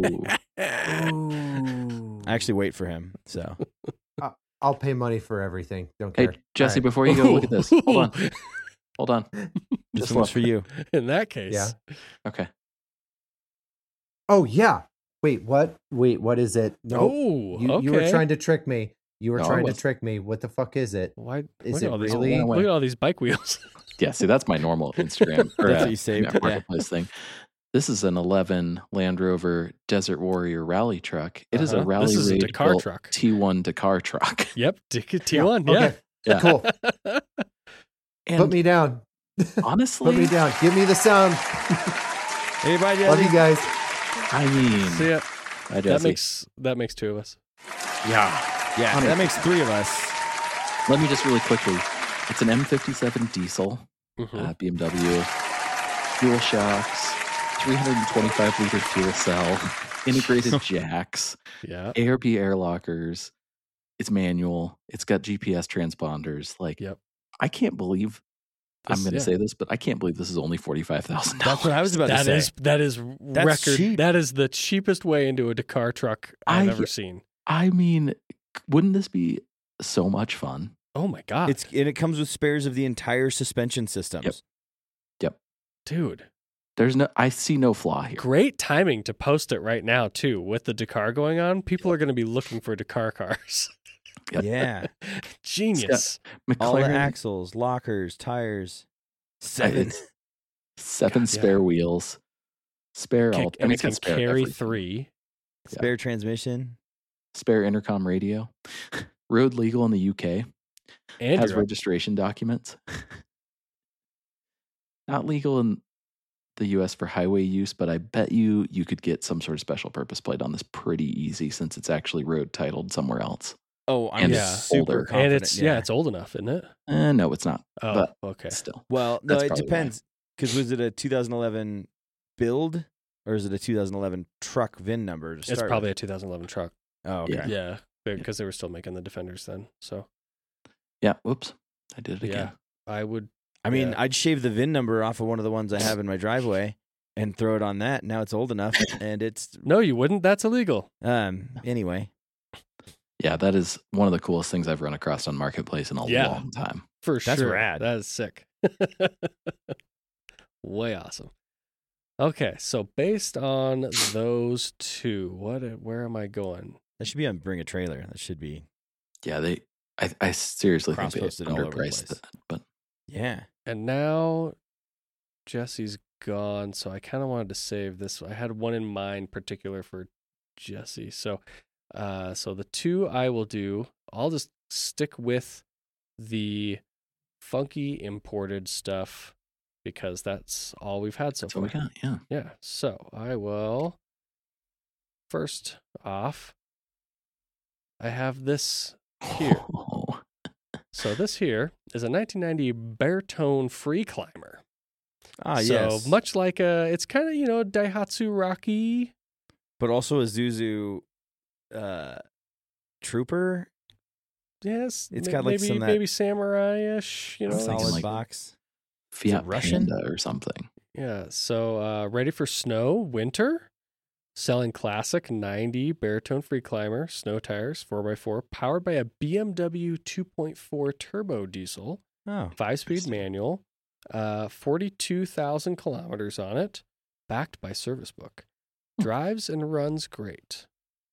I actually wait for him. So I'll pay money for everything. Don't Hey, care. Jesse, All right. before you go, look at this. Hold on. Hold on. this Just one's look. for you. In that case, Yeah. Okay. Oh yeah. Wait, what? Wait, what is it? No, Oh, you, okay. you were trying to trick me. You were No, I trying to wasn't. trick me. What the fuck is it? Why? Is look it at all these, really? Look at all these bike wheels. Yeah, see, that's my normal Instagram or That's what you saved, yeah. marketplace thing. This is an 11 Land Rover Desert Warrior rally truck. It is a Uh-huh. rally This is a Rage Dakar built truck. T1 Dakar truck. Yep, T1. Yeah. Okay. Yeah. Cool. And Put me down. honestly, Put me down. Give me the sound. Hey, bye, Love you Jesse. guys. I mean, So yeah, Bye, that Jesse. makes two of us. yeah. Yeah, that makes three of us. Let me just really quickly. It's an M57 diesel, Mhm. BMW, fuel shocks, 325 liter fuel cell, integrated jacks, Yeah. ARB air lockers. It's manual. It's got GPS transponders. Like, Yep. I can't believe I'm This- going to yeah. say this, but I can't believe this is only $45,000. That's what I was about to say. That is That's record. cheap. That is the cheapest way into a Dakar truck I've I- ever seen. I mean, wouldn't this be so much fun? Oh my god, And it comes with spares of the entire suspension systems. Yep. dude! I see no flaw here. Great timing to post it right now too. With the Dakar going on, people are going to be looking for Dakar cars. Yep. Yeah. Genius. All the McLaren, axles, lockers, tires. 7. it's 7 God, yeah. spare wheels, spare all. And it it's got can spare carry everything. 3. Spare transmission. Spare intercom radio. Road legal in the UK. And Has Europe. registration documents. Not legal in the US for highway use, but I bet you could get some sort of special purpose plate on this pretty easy since it's actually road titled somewhere else. Oh, I'm And Yeah. super older. confident. and it's it's old enough, isn't it? No, it's not. Oh, But okay. still. Well, no, That's it probably why. depends. Because was it a 2011 build or is it a 2011 truck VIN number to It's start probably with? a 2011 truck. Oh, okay. Yeah. Yeah, because they were still making the Defenders then. So Yeah. Whoops. I did it again. yeah, I would. I mean, Yeah. I'd shave the VIN number off of one of the ones I have in my driveway and throw it on that. Now it's old enough and it's No, you wouldn't. That's illegal. anyway. Yeah, that is one of the coolest things I've run across on Marketplace in a Yeah. long time. For That's sure. rad. That is sick. Way awesome. Okay, so based on those two, where am I going? That should be on Bring a Trailer. That should be, Yeah, I seriously think they Cross-posted all over the underpriced place. it. But yeah. And now Jesse's gone, so I kind of wanted to save this. I had one in mind particular for Jesse. So the two I will do, I'll just stick with the funky imported stuff because that's all we've had so that's what far. we got. Yeah. Yeah. So I will first off, I have this here. Oh, So this here is a 1990 Beartone Free Climber. Ah, so yes. much like it's kind of Daihatsu Rocky. But also a Zuzu Trooper. Yes, It's got, like, maybe some that- maybe samurai-ish. I'm thinking, Solid like, box. Fiat Russian? Panda or something. Yeah. So ready for snow, winter. Selling classic 90 Beartone Free Climber snow tires, 4x4, powered by a BMW 2.4 turbo diesel, Oh. 5-speed manual, 42,000 kilometers on it, backed by service book. Drives and runs great.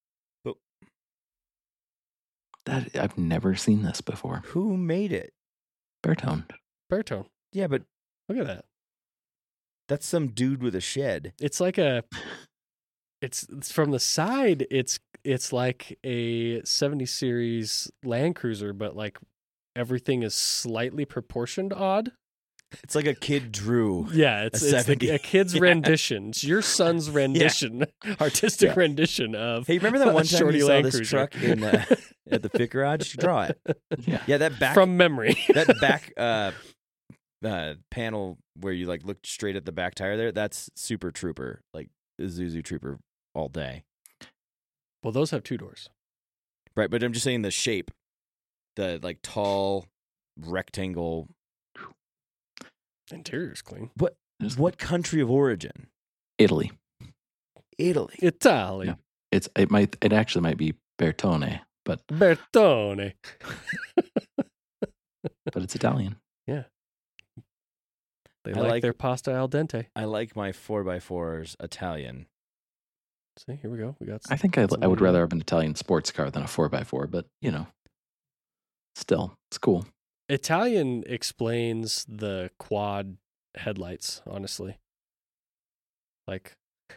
That I've never seen this before. Who made it? Beartone. Beartone. Yeah, but Look at that. that's some dude with a shed. It's like it's from the side. It's like a 70 series Land Cruiser, but like everything is slightly proportioned odd. It's like a kid drew. Yeah, it's 70. a kid's Yeah. rendition. It's your son's rendition, artistic Yeah. rendition of. Hey, remember that a one time shorty you saw Land this Cruiser. truck in at the Fit Garage? Draw it. Yeah. Yeah, that back From memory. that back panel where you like look straight at the back tire there. That's Super Trooper. Like Isuzu Trooper all day. Well, those have 2 doors. Right, but I'm just saying the shape, the like tall rectangle. Interior's clean. What country of origin? Italy. Italy. Italy. Yeah. It actually might be Bertone, but Bertone. it's Italian. They I like like- their pasta al dente. I like my 4x4s Italian. See, here we go. We got. I think I would somebody- rather have an Italian sports car than a 4x4, but still, it's cool. Italian explains the quad headlights. Honestly, like.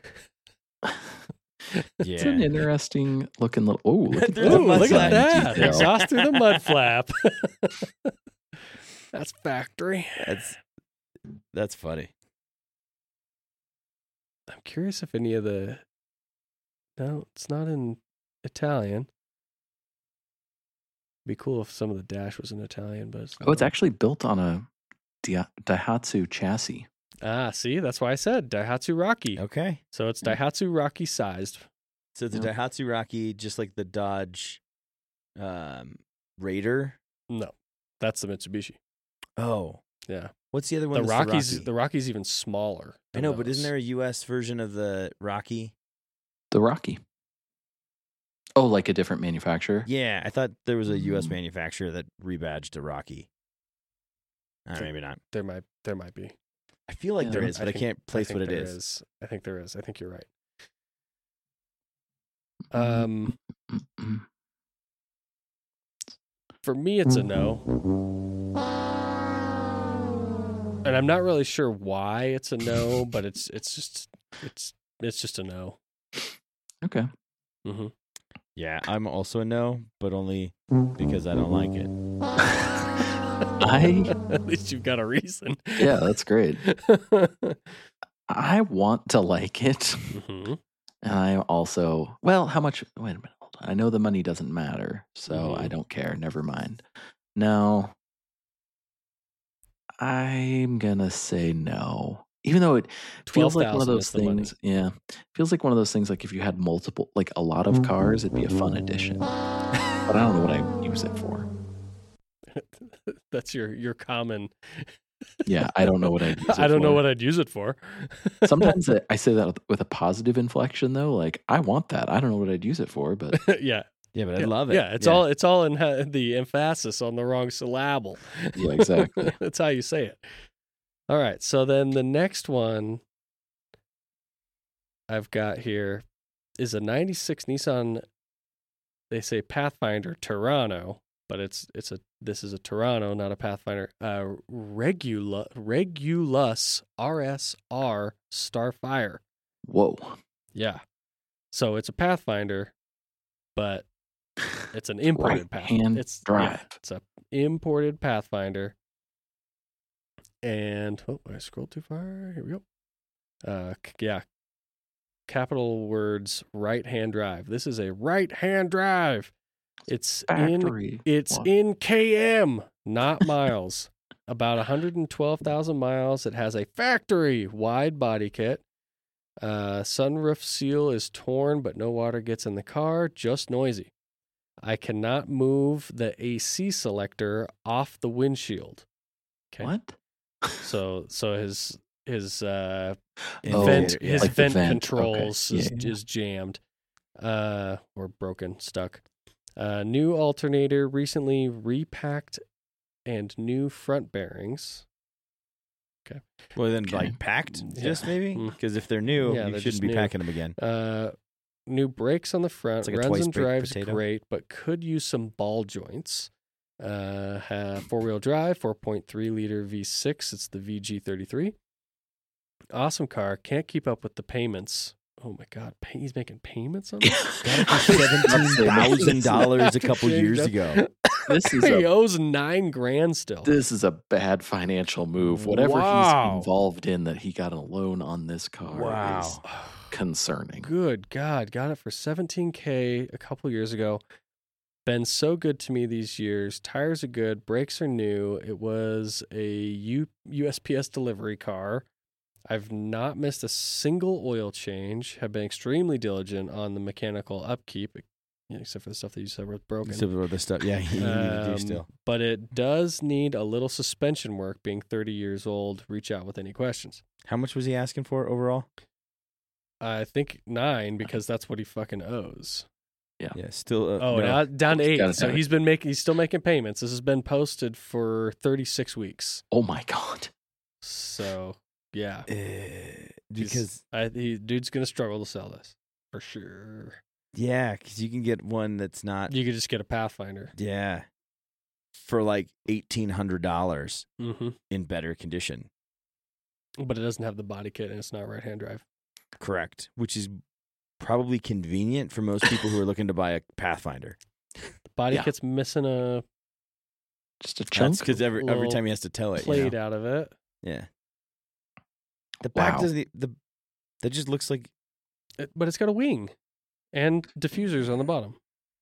It's an Yeah. interesting looking little. Oh, look at Through the that mud Look flap. at design that! detail. Exhaust through the mud flap. That's factory. That's funny. I'm curious if any of the. No, it's not in Italian. Be cool if some of the dash was in Italian, but Oh, it's actually built on a Daihatsu chassis. see, that's why I said Daihatsu Rocky. Okay. So it's Daihatsu Rocky sized. So it's a Yeah. Daihatsu Rocky, just like the Dodge Raider. No, that's the Mitsubishi. Oh. Yeah, What's the other one? the that's Rocky's. Rocky? The Rocky's even smaller. I than know, but isn't those. there a U.S. version of the Rocky? The Rocky. Oh, like a different manufacturer? Yeah, I thought there was a U.S. Mm. manufacturer that rebadged a Rocky. Maybe not. There might be. I feel like Yeah, there is, but I think- can't place think what it there is. I think there is. I think you're right. Mm-mm. For me, it's a no, and I'm not really sure why it's a no, but it's just a no. Okay. Mm-hmm. Yeah, I'm also a no, but only because I don't like it. At least you've got a reason. Yeah, that's great. I want to like it. Mm-hmm. And I also, how much? Wait a minute. Hold on. I know the money doesn't matter, so I don't care. Never mind. No. I'm going to say no. Even though it feels like one of 12,000 those is the money. things. Yeah. Feels like one of those things like if you had multiple, like a lot of cars, it'd be a fun addition. But I don't know what I use it for. That's your common. Yeah, I don't know what I'd use it I don't know for. what I'd use it for. Sometimes I say that with a positive inflection, though. Like, I want that. I don't know what I'd use it for, but Yeah, Yeah, but I yeah, love it. Yeah, it's all in the emphasis on the wrong syllable. yeah, exactly. That's how you say it. All right, so then the next one I've got here is a '96 Nissan. They say Pathfinder Terrano, but this is a Terrano, not a Pathfinder. Regulus RSR Starfire. Whoa. Yeah, so it's a Pathfinder, but it's an imported Right-hand Pathfinder. drive. It's a imported Pathfinder. And I scrolled too far. Here we go. Capital words right-hand drive. This is a right-hand drive. It's Factory. in km, not miles. About 112,000 miles. It has a factory wide body kit. Sunroof seal is torn, but no water gets in the car. Just noisy. I cannot move the AC selector off the windshield. Okay. What? So his Oh, vent yeah. his like the vent vent. controls Okay. Yeah. is jammed, or broken, stuck. New alternator, recently repacked, and new front bearings. Well, then, Okay. like, packed, Yeah. just maybe? Mm. Because if they're new, Yeah, you they're shouldn't just be new. packing them again. New brakes on the front. It's like a Runs twice and baked drives potato. great, but could use some ball joints. Four-wheel drive, 4.3 liter V6. It's the VG33. Awesome car. Can't keep up with the payments. Oh my God, he's making payments on this. $17,000 a couple Yeah, years that- ago. This is He a owes $9,000 still. this is a bad financial move. Whatever Wow. he's involved in that he got a loan on this car Wow. is concerning. Good God, got it for $17,000 a couple years ago. Been so good to me these years. Tires are good, brakes are new. It was a USPS delivery car. I've not missed a single oil change. Have been extremely diligent on the mechanical upkeep, except for the stuff that you said was broken. Except for the stuff, yeah, you need to do still. But it does need a little suspension work. Being 30 years old, reach out with any questions. How much was he asking for overall? I think 9 because that's what he fucking owes. Yeah, still. Now down to He's 8. gotta So have it. he's still making payments. This has been posted for 36 weeks. Oh my God. So yeah, because dude's gonna struggle to sell this for sure. yeah, because you can get one that's not. You could just get a Pathfinder. Yeah, for like $1,800 Mm-hmm. in better condition. But it doesn't have the body kit and it's not right-hand drive. Correct, which is probably convenient for most people who are looking to buy a Pathfinder. The body Yeah. kit's missing a Just a That's chunk. because every Little time he has to tell it. plate out of it. Yeah. The back Wow. doesn't. That just looks like. But it's got a wing and diffusers on the bottom.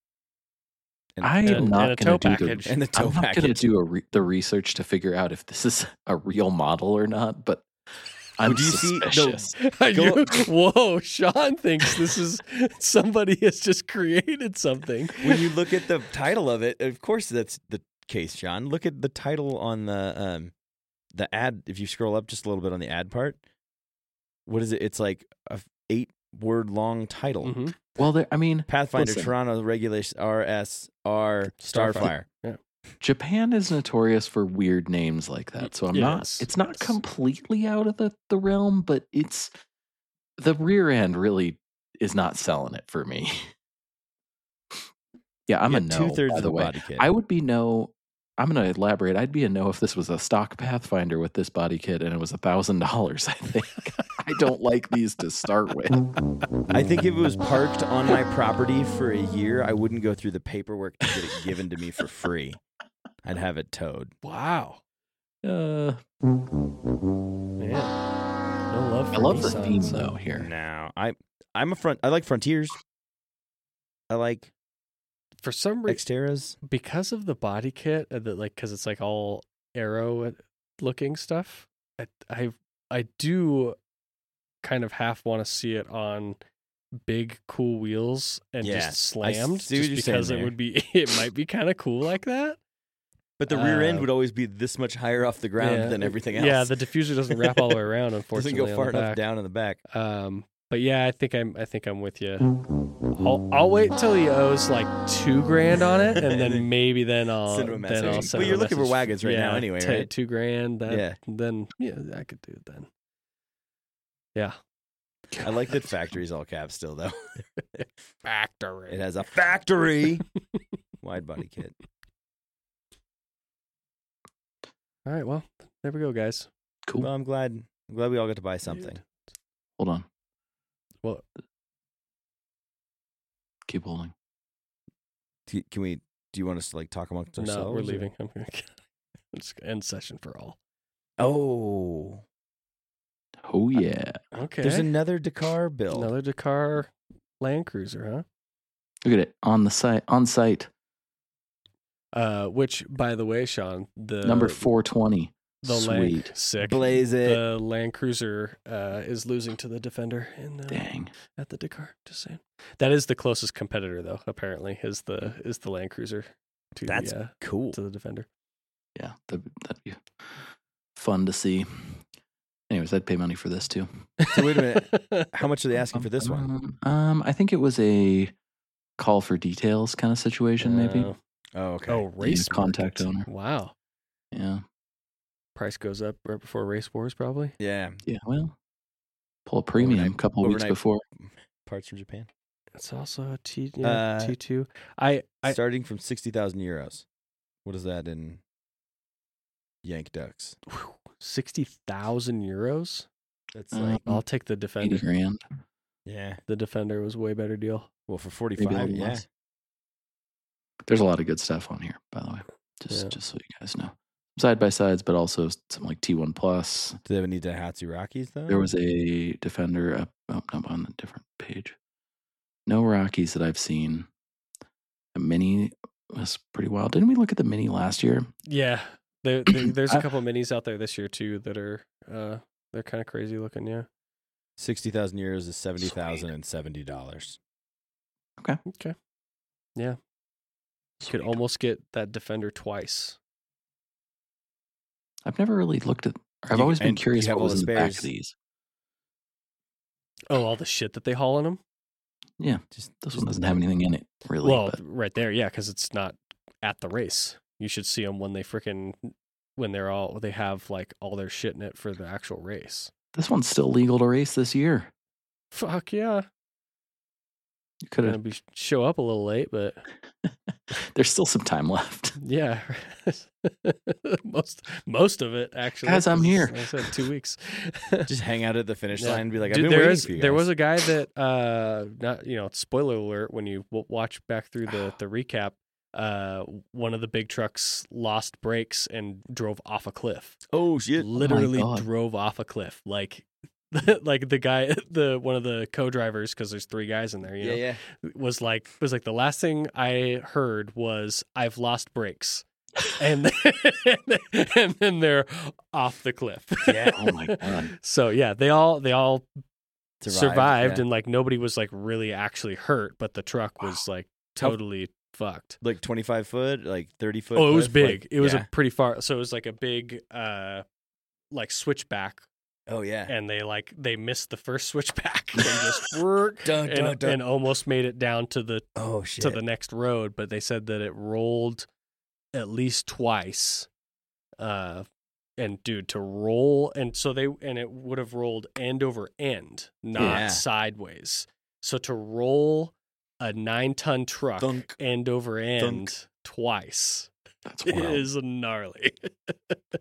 I and- am and a not tow going to do package. And the tow I'm not going to package. do the research to figure out if this is a real model or not, but I'm do you see- no, suspicious. Whoa, Sean thinks this is somebody has just created something. When you look at the title of it, of course that's the case, John. Look at the title on the ad. If you scroll up just a little bit on the ad part, what is it? It's like a 8-word long title. Mm-hmm. Well, I mean, Pathfinder listen. Toronto Regulation RSR Starfire. Yeah. Japan is notorious for weird names like that. So Yes, it's not yes. completely out of the realm, but it's the rear end really is not selling it for me. Yeah, I'm Yeah, a no. 2/3 by of the the way, body kit. I would be no. I'm going to elaborate. I'd be a no if this was a stock Pathfinder with this body kit and it was $1,000. I think I don't like these to start with. I think if it was parked on my property for a year, I wouldn't go through the paperwork to get it given to me for free. I'd have it towed. Wow. Uh, Man. No love for I love the Nissan, theme so- though here. Now, I like Frontiers. I like For some reason, Xterras. because of the body kit, because it's like all arrow looking stuff, I do kind of half want to see it on big cool wheels and Yeah, just slammed, see what just you're saying because there. it might be kind of cool like that. But the rear end Uh, would always be this much higher off the ground Yeah, than everything else. Yeah, the diffuser doesn't wrap all the way around, doesn't unfortunately. go on far the enough back. down in the back. But yeah, I think I'm with you. I'll wait till he owes like $2,000 on it, and then maybe then I'll Send him a then I'll message. send But him you're a looking for message. wagons right now anyway, right? $2,000. Yeah. Then I could do it then. Yeah. I like that factory's all caps still though. Factory. It has a factory wide body kit. All right. Well, there we go, guys. Cool. Well, I'm glad we all got to buy something. Hold on. Well, Keep holding. Can we? Do you want us to like talk amongst ourselves? no, we're or- leaving. I'm gonna just end session for all. Oh, Oh yeah. Okay. there's another Dakar build. Another Dakar Land Cruiser, huh? Look at it on the site. On site. Which, by the way, Sean, the Number 420. the Sweet. Land sick. Blaze it. The Land Cruiser is losing to the Defender in Dang. at the Dakar. Just saying. That is the closest competitor, though. Apparently, is the Land Cruiser to That's the cool. to the Defender. Yeah, that'd be fun to see. Anyways, I'd pay money for this too. So wait a minute. How much are they asking for this one? I think it was a call for details kind of situation, maybe. Oh, okay. Oh, race contact market. owner. Wow. Yeah. Price goes up right before Race Wars, probably. Yeah. Yeah. Well, pull a premium Overnight- a couple of weeks overnight- before. Parts from Japan. It's also a T Uh, T2. I Starting from 60,000 euros. What is that in Yank Ducks? 60,000 euros. That's Uh, like, I'll take the 80 Defender. grand. yeah. The Defender was a way better deal. Well, for Maybe a 45, little yeah. less. There's a lot of good stuff on here, by the way. Yeah. Just so you guys know. Side by sides, but also some like T1 Plus. Do they have any Daihatsu Rockies though? There was a Defender up on a different page. No Rockies that I've seen. A Mini was pretty wild. Didn't we look at the Mini last year? Yeah. There's a I- couple of minis out there this year too that are They're kind of crazy looking. Yeah. 60,000 euros is $70,070. Okay. Yeah. You could almost get that Defender twice. I've never really looked at. I've You- always been and curious you have what all was the in the back spares. of these. Oh, all the shit that they haul in them. Yeah, Just this just one the doesn't have bed. anything in it really. Well, but right there, yeah, because it's not at the race. You should see them when they have like all their shit in it for the actual race. this one's still legal to race this year. Fuck yeah! You could Gonna have. be show up a little late, but There's still some time left. yeah, most of it actually. Guys, I'm 'cause, here. like I said 2 weeks. Just hang out at the finish Yeah. line and be like, I've Dude, been there waiting is- for you guys. There was a guy that, not spoiler alert, when you watch back through the recap, one of the big trucks lost brakes and drove off a cliff. Oh, shit. Literally God. drove off a cliff. Like, like the guy, one of the co-drivers, because there's 3 guys in there. You know, yeah. was like the last thing I heard was I've lost brakes, and and then they're off the cliff. Yeah. Oh my God. So yeah, they all survived yeah. and like nobody was like really actually hurt, but the truck was like How- totally fucked. Like 25 foot, like 30 foot. Oh, it was cliff, big. like- It was yeah. a pretty far. So it was like a big like switchback, Oh, yeah. and they missed the first switchback and just worked Dun, dun, dun. and almost made it down to the Oh, shit. to the next road, but they said that it rolled at least twice. And dude, to roll, and it would have rolled end over end, not Yeah. sideways. So to roll a 9-ton truck Thunk. end over end Thunk. twice That's wild. is gnarly.